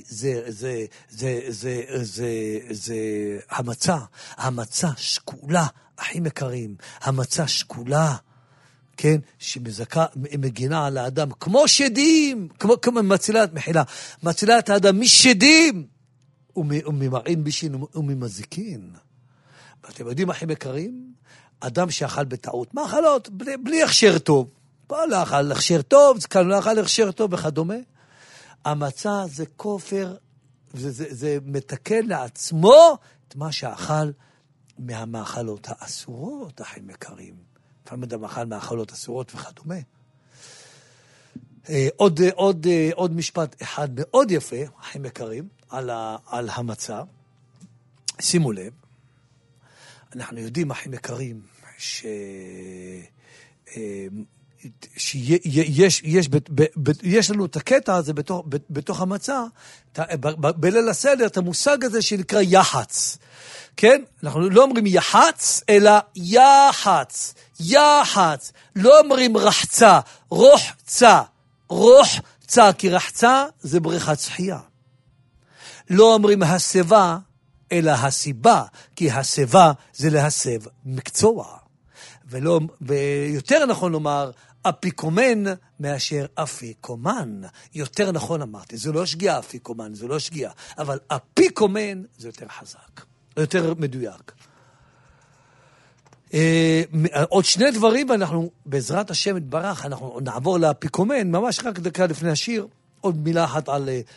זה המצה. המצה שקולה, אחים יקרים. המצה שקולה, כן, שמגינה על האדם, כמו שדים, כמו מצילה את האדם משדים, וממרעין בישין וממזיקין. ואתם יודעים, אחים יקרים, אדם שאכל בטעות, מאכלות, בלי הכשר טוב. פה לא אכל הכשר טוב, כאן לא אכל הכשר טוב וכדומה. המצה זה כופר, זה מתקן לעצמו את מה שאכל מהמאכלות האסורות, אחים יקרים. לפעמים אדם אכל מאכלות אסורות וכדומה. עוד משפט אחד מאוד יפה, אחים יקרים, על המצה. שימו לב, אנחנו יודעים, אחים יקרים, יש לנו את הקטע הזה בתוך המצה, בליל הסדר, את המושג הזה שנקרא יחץ. כן? אנחנו לא אומרים יחץ, אלא יחץ. יחץ. לא אומרים רחצה, רוחצה. רוחצה, כי רחצה זה בריכת שחייה. לא אומרים הסבה, אלא הסיבה, כי הסבה זה להסב מקצוע. ויותר נכון לומר, אפיקומן מאשר אפיקומן. יותר נכון אמרתי, זה לא שגיאה אפיקומן, זה לא שגיאה, אבל אפיקומן זה יותר חזק, יותר מדויק. עוד שני דברים, ואנחנו בעזרת השם יתברך, אנחנו נעבור לאפיקומן, ממש רק דקה לפני השיר, עוד מילה אחת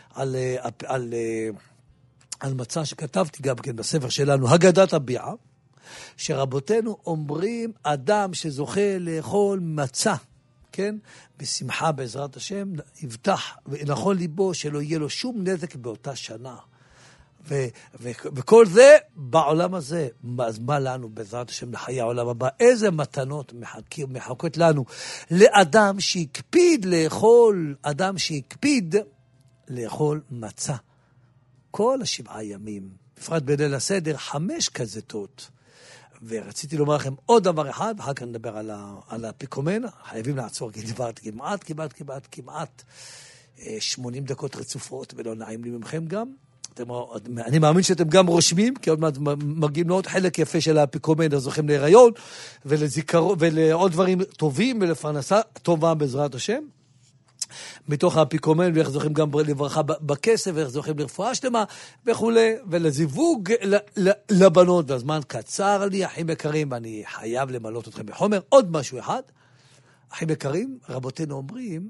על מצה שכתבתי גם כן בספר שלנו, הגדת הביעה, שרבותינו אומרים, אדם שזוכה לאכול מצה, כן? בשמחה בעזרת השם, יבטח ונכון ליבו שלא יהיה לו שום נזק באותה שנה. וכל זה בעולם הזה, אז מה לנו בעזרת השם לחיי העולם הבא? איזה מתנות מחכות לנו לאדם שיקפיד לאכול, אדם שיקפיד לאכול מצה. כל 7 ימים, בפרט בליל הסדר, 5 כזיתות. ורציתי לומר לכם עוד דבר אחד, ואחר כך נדבר על האפיקומן, חייבים לעצור, כי דיברתי כמעט 80 דקות רצופות, ולא נעים לי ממכם גם. אני מאמין שאתם גם רושמים, כי עוד מעט מרגיעים לעוד חלק יפה של האפיקומן, אז זוכים להיריון, ולעוד דברים טובים, ולפרנסה טובה בעזרת השם. מתוך האפיקומן, ואיך זוכים גם לברכה בכסף, ואיך זוכים לרפואה שלמה, וכו', ולזיווג לבנות, והזמן קצר לי, אחים יקרים, ואני חייב למלות אתכם בחומר. עוד משהו אחד, אחים יקרים, רבותינו אומרים,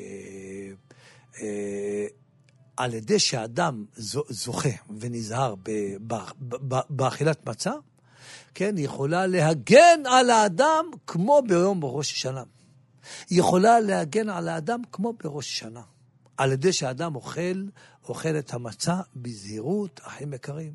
על ידי שהאדם זוכה ונזהר באכילת מצה, כן, יכולה להגן על האדם כמו ביום ראש השנה. היא יכולה להגן על האדם כמו בראש השנה. על ידי שהאדם אוכל את המצה בזהירות, אחים יקרים.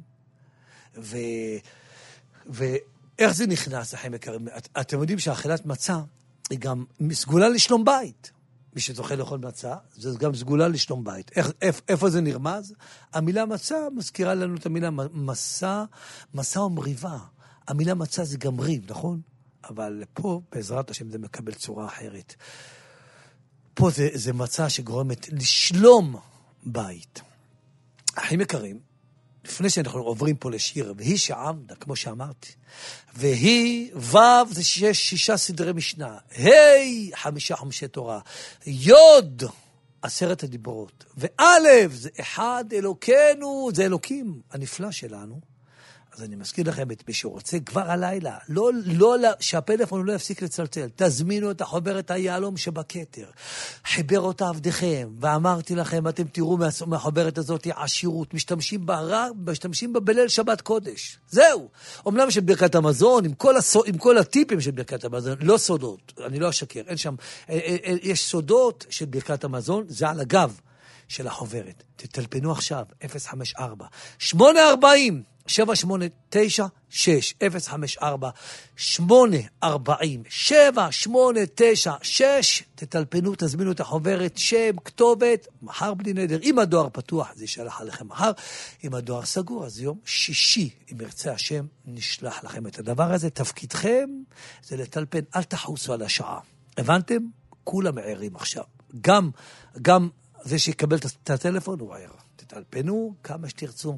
ואיך זה נכנס, אחים יקרים? אתם יודעים שהאכילת מצה היא גם סגולה לשלום בית. מי שזוכה לאכול מצה, זה גם סגולה לשלום בית. איפה זה נרמז? המילה מצה מזכירה לנו את המילה מסע ומריבה. המילה מצה זה גם ריב, נכון? אבל פה, בעזרת השם, זה מקבל צורה אחרת. פה זה מצה שגורמת לשלום בית. אחים יקרים, לפני שאנחנו עוברים פה לשיר, והיא שעמדה, כמו שאמרתי, והיא ו' זה 6 סדרי משנה, ה' 5 חומשי תורה, יוד 10 הדיברות, וא' זה אחד אלוקינו, זה אלוקים הנפלא שלנו. אז אני מזכיר לכם את מי שרוצה כבר הלילה, שהפלאפון לא יפסיק לצלצל, תזמינו את החוברת היהלום שבכתר, חיבר אותה עבדיכם, ואמרתי לכם, אתם תראו מהחוברת הזאת עשירות, משתמשים בה בליל שבת קודש, זהו. אומנם של ברכת המזון, עם כל הטיפים של ברכת המזון, לא סודות, אני לא אשקר, אין שם, יש סודות של ברכת המזון, זה על הגב של החוברת. תטלפנו עכשיו, 054, 840, 789-6, 054-840-789-6, תטלפנו, תזמינו את החוברת, שם, כתובת, מחר בלי נדר, אם הדואר פתוח, זה ישלח עליכם מחר, אם הדואר סגור, אז יום שישי, אם ירצה השם, נשלח לכם את הדבר הזה, תפקידכם זה לטלפן, אל תחוסו על השעה, הבנתם? כולם ערים עכשיו, גם זה שיקבל את הטלפון הוא ער, תטלפנו כמה שתרצו,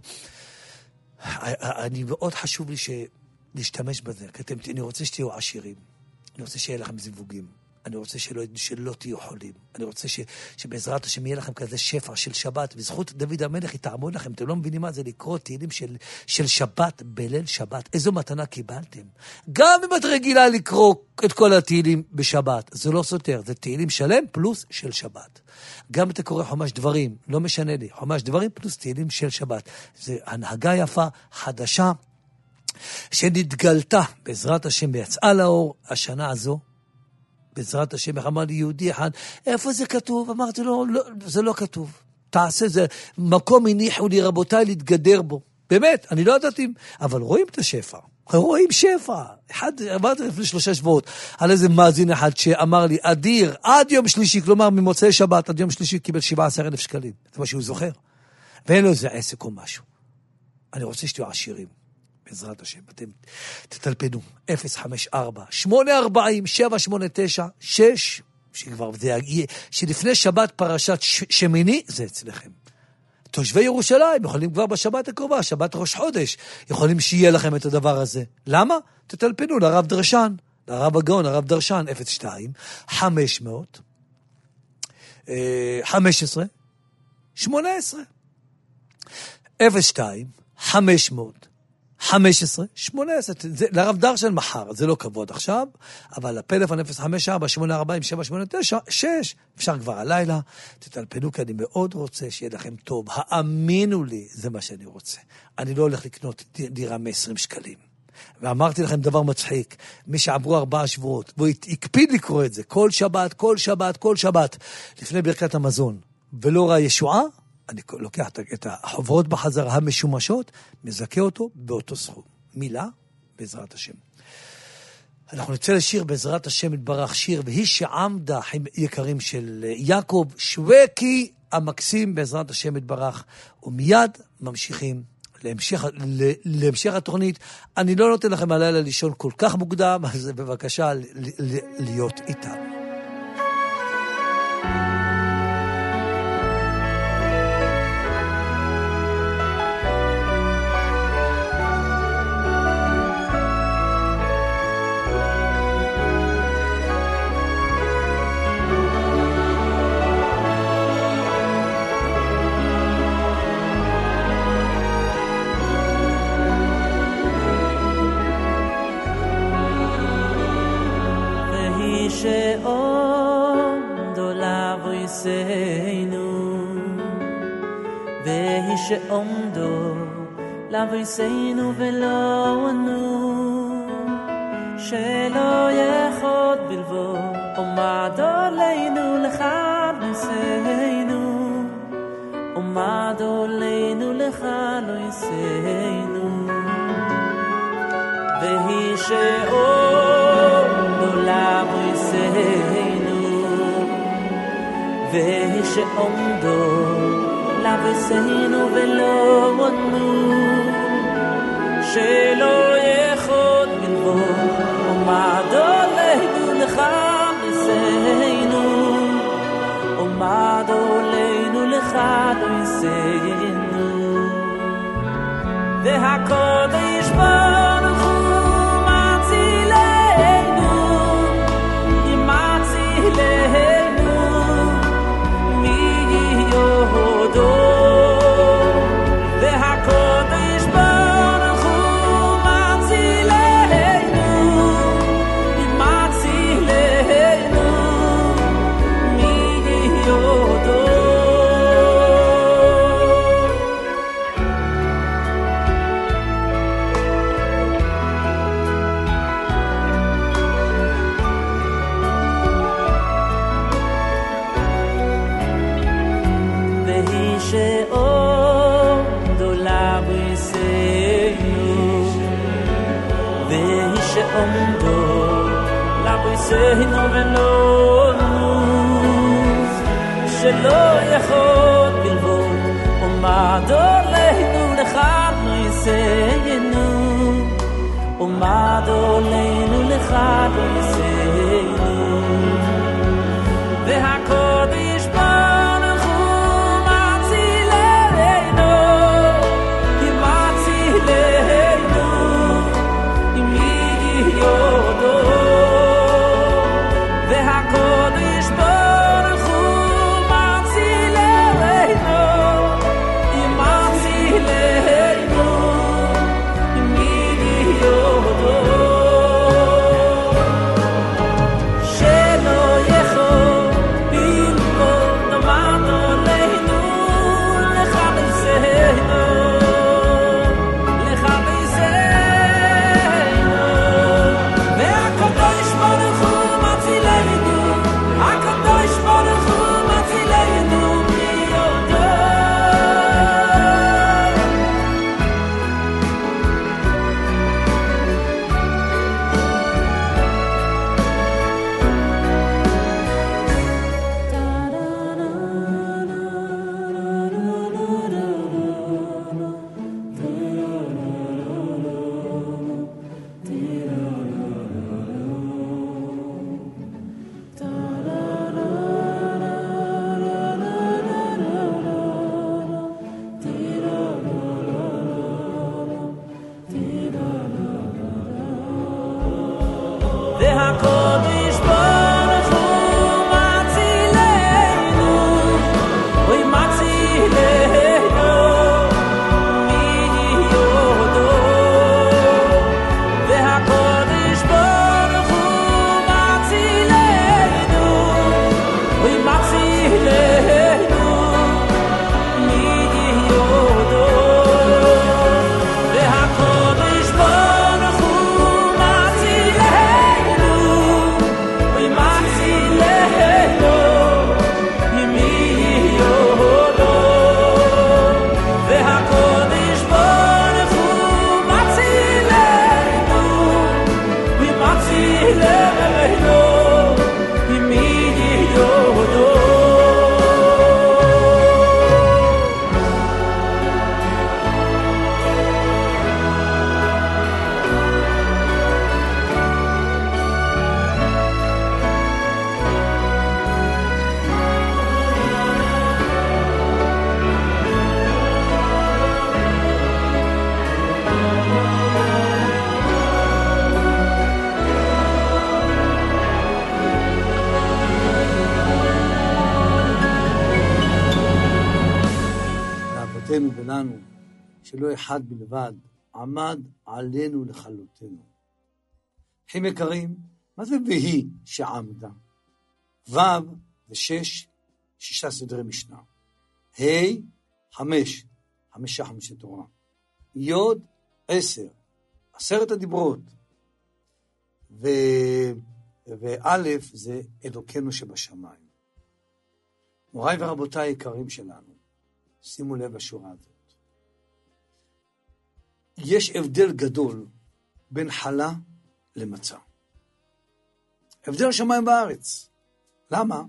אני מאוד חשוב לי להשתמש בזה, כי אני רוצה שתהיו עשירים, אני רוצה שיהיה לכם זיווגים, אני רוצה שלא תהיו חולים, אני רוצה שבעזרת השם יהיה לכם כזה שפע של שבת, וזכות דוד המלך יתעמוד לכם, אתם לא מבינים מה זה לקרוא תהילים של שבת בליל שבת, איזו מתנה קיבלתם. גם אם את רגילה לקרוא את כל התהילים בשבת, זה לא סותר, זה תהילים שלם פלוס של שבת. גם אתה קורא חומש דברים, לא משנה לי, חומש דברים פלוס תהילים של שבת. זה הנהגה יפה, חדשה, שנתגלתה בעזרת השם ויצאה לאור השנה הזו, בעזרת השם. אמר לי יהודי אחד, איפה זה כתוב? אמרתי לו, לא, זה לא כתוב. תעשה זה, מקום הניחו לי רבותיי להתגדר בו. באמת, אני לא יודעת אם, אבל רואים את השפע. רואים שפע. אמרתי לפני 3 שבועות, על איזה מאזין אחד שאמר לי, אדיר, עד יום שלישי, כלומר ממוצאי שבת, עד יום שלישי קיבל 17,000 שקלים. זה מה שהוא זוכר. ואין לו איזה עסק או משהו. אני רוצה שתהיו עשירים, בעזרת השם. אתם תטלפנו, 054-840-789-6, שכבר זה יגיע, שלפני שבת פרשת שמיני, זה אצלכם. תושבי ירושלים יכולים כבר בשבת הקרובה, שבת ראש חודש, יכולים שיהיה לכם את הדבר הזה. למה? תטלפנו לרב דרשן, לרב הגאון, לרב דרשן, 02-500-15-18. 02-500-15-18. לרב דרשן מחר, זה לא כבוד עכשיו, אבל הפלאפון 054-840-789-6, אפשר כבר הלילה, תטלפנו, כי אני מאוד רוצה שיהיה לכם טוב, האמינו לי, זה מה שאני רוצה. אני לא הולך לקנות דירה מ-20 שקלים. ואמרתי לכם דבר מצחיק, מי שעברו 4 שבועות, והוא הקפיד לקרוא את זה, כל שבת, לפני ברכת המזון, ולא ראה ישועה, אני לוקח את החוברות בחזרה המשומשות, מזכה אותו באותו סכום. מילה, בעזרת השם. אנחנו נצא לשיר בעזרת השם יתברך, שיר, והיא שעמדה, יקרים של יעקב שווקי המקסים, בעזרת השם יתברך, ומיד ממשיכים להמשך התוכנית. אני לא נותן לכם הלילה לישון כל כך מוקדם, אז בבקשה להיות איתנו. שעומדו לבריסנו ולא ענו, שלא יחוד בלבו עומד עלינו לחד ניסינו, עומד עלינו לחד ניסינו. והיא שעומדו לבריסנו, והיא שעומדו לבריסנו ולא ענו, שלא יחוד בלבו עומד עלינו לחד ניסינו, עומד עלינו לחד ניסינו. והקודש ברוך הוא מצילנו, מצילנו מיהודו. והקודש ברוך הוא מצילנו, מצילנו מיהודו. והיא שעומדו לבריסנו, והיא שעומדו לבריסנו ולא ענו, שלא יחוד בלבוד עומד עלינו לחד ניסינו, עומד עלינו לחד ניסינו. והקודש ברוך הוא מצילנו, מצילנו מיהודו. והקודש ברוך הוא מצילנו, מצילנו מיהודו. לכלותנו ולנו, שלא אחד בלבד, עמד עלינו לכלותנו. אחים יקרים, מה זה והיא שעמדה? ו' ו6, 6 סדרי משנה. ה' 5, 5 חמשי תורה. י' 10, 10 הדיברות. וא' זה אלוקינו שבשמיים. מוריי ורבותיי היקרים שלנו, שימו לב לשורה הזאת. יש הבדל גדול בין חלה למצה. הבדל שמיים בארץ. למה?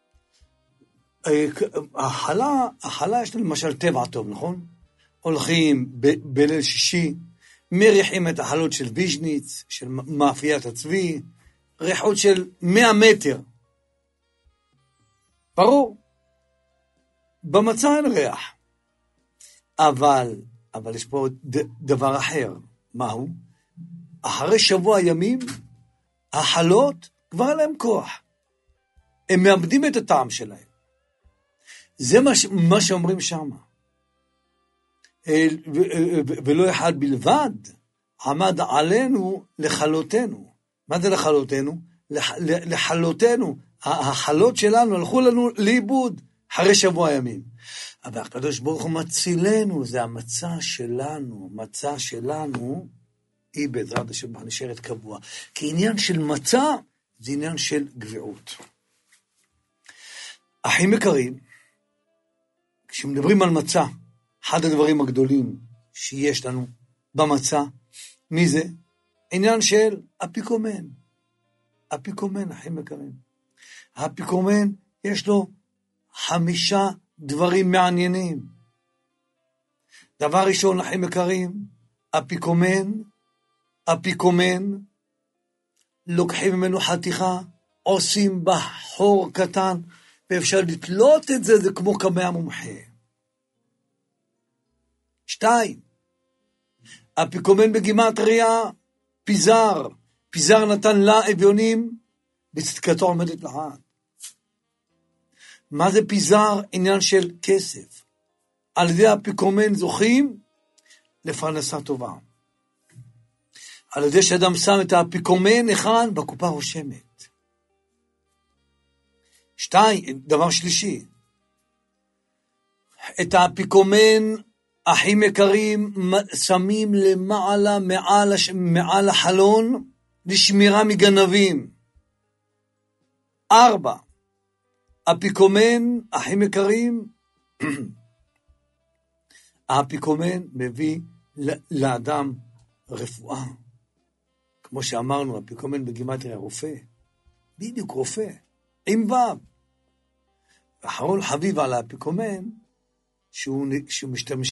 החלה יש לנו למשל טבע טוב, נכון? הולכים בליל שישי, מריחים את החלות של ויז'ניץ, של מאפיית הצבי, ריחות של 100 מטר. ברור. במצה אין ריח. אבל יש פה דבר אחר. מהו? אחרי שבוע ימים, החלות כבר אין להם כוח. הם מאבדים את הטעם שלהם. זה מה שאומרים שם. ולא אחד בלבד, עמד עלינו לכלותנו. מה זה לכלותנו? לכלותנו. החלות שלנו הלכו לנו לאיבוד אחרי שבוע ימים. אבל הקדוש ברוך הוא מצילנו, זה המצה שלנו. מצה שלנו היא בעזרת השם נשארת קבוע. כי עניין של מצה זה עניין של גביעות. אחים יקרים, כשמדברים על מצה, אחד הדברים הגדולים שיש לנו במצה, מי זה? עניין של אפיקומן. אפיקומן, אחים יקרים. האפיקומן יש לו 5 דברים מעניינים. דבר ראשון, אחים יקרים, אפיקומן, לוקחים ממנו חתיכה, עושים בה חור קטן, ואפשר לתלות את זה, זה כמו קמע מומחה. 2, אפיקומן בגימטריה, פיזר נתן לה אביונים, בצדקתו עומדת לעד. מה זה פיזר? עניין של כסף. על ידי אפיקומן זוכים לפרנסה טובה. על ידי שאדם שם את האפיקומן אחד בקופה רושמת. 2, דבר שלישי, את האפיקומן, אחים יקרים, שמים למעלה, מעל החלון, לשמירה מגנבים. 4, אפיקומן, אחים יקרים, האפיקומן מביא לאדם רפואה. כמו שאמרנו, אפיקומן בגימטריה רופא. בדיוק רופא. עם ו'. אחרון חביב על האפיקומן, שהוא משתמש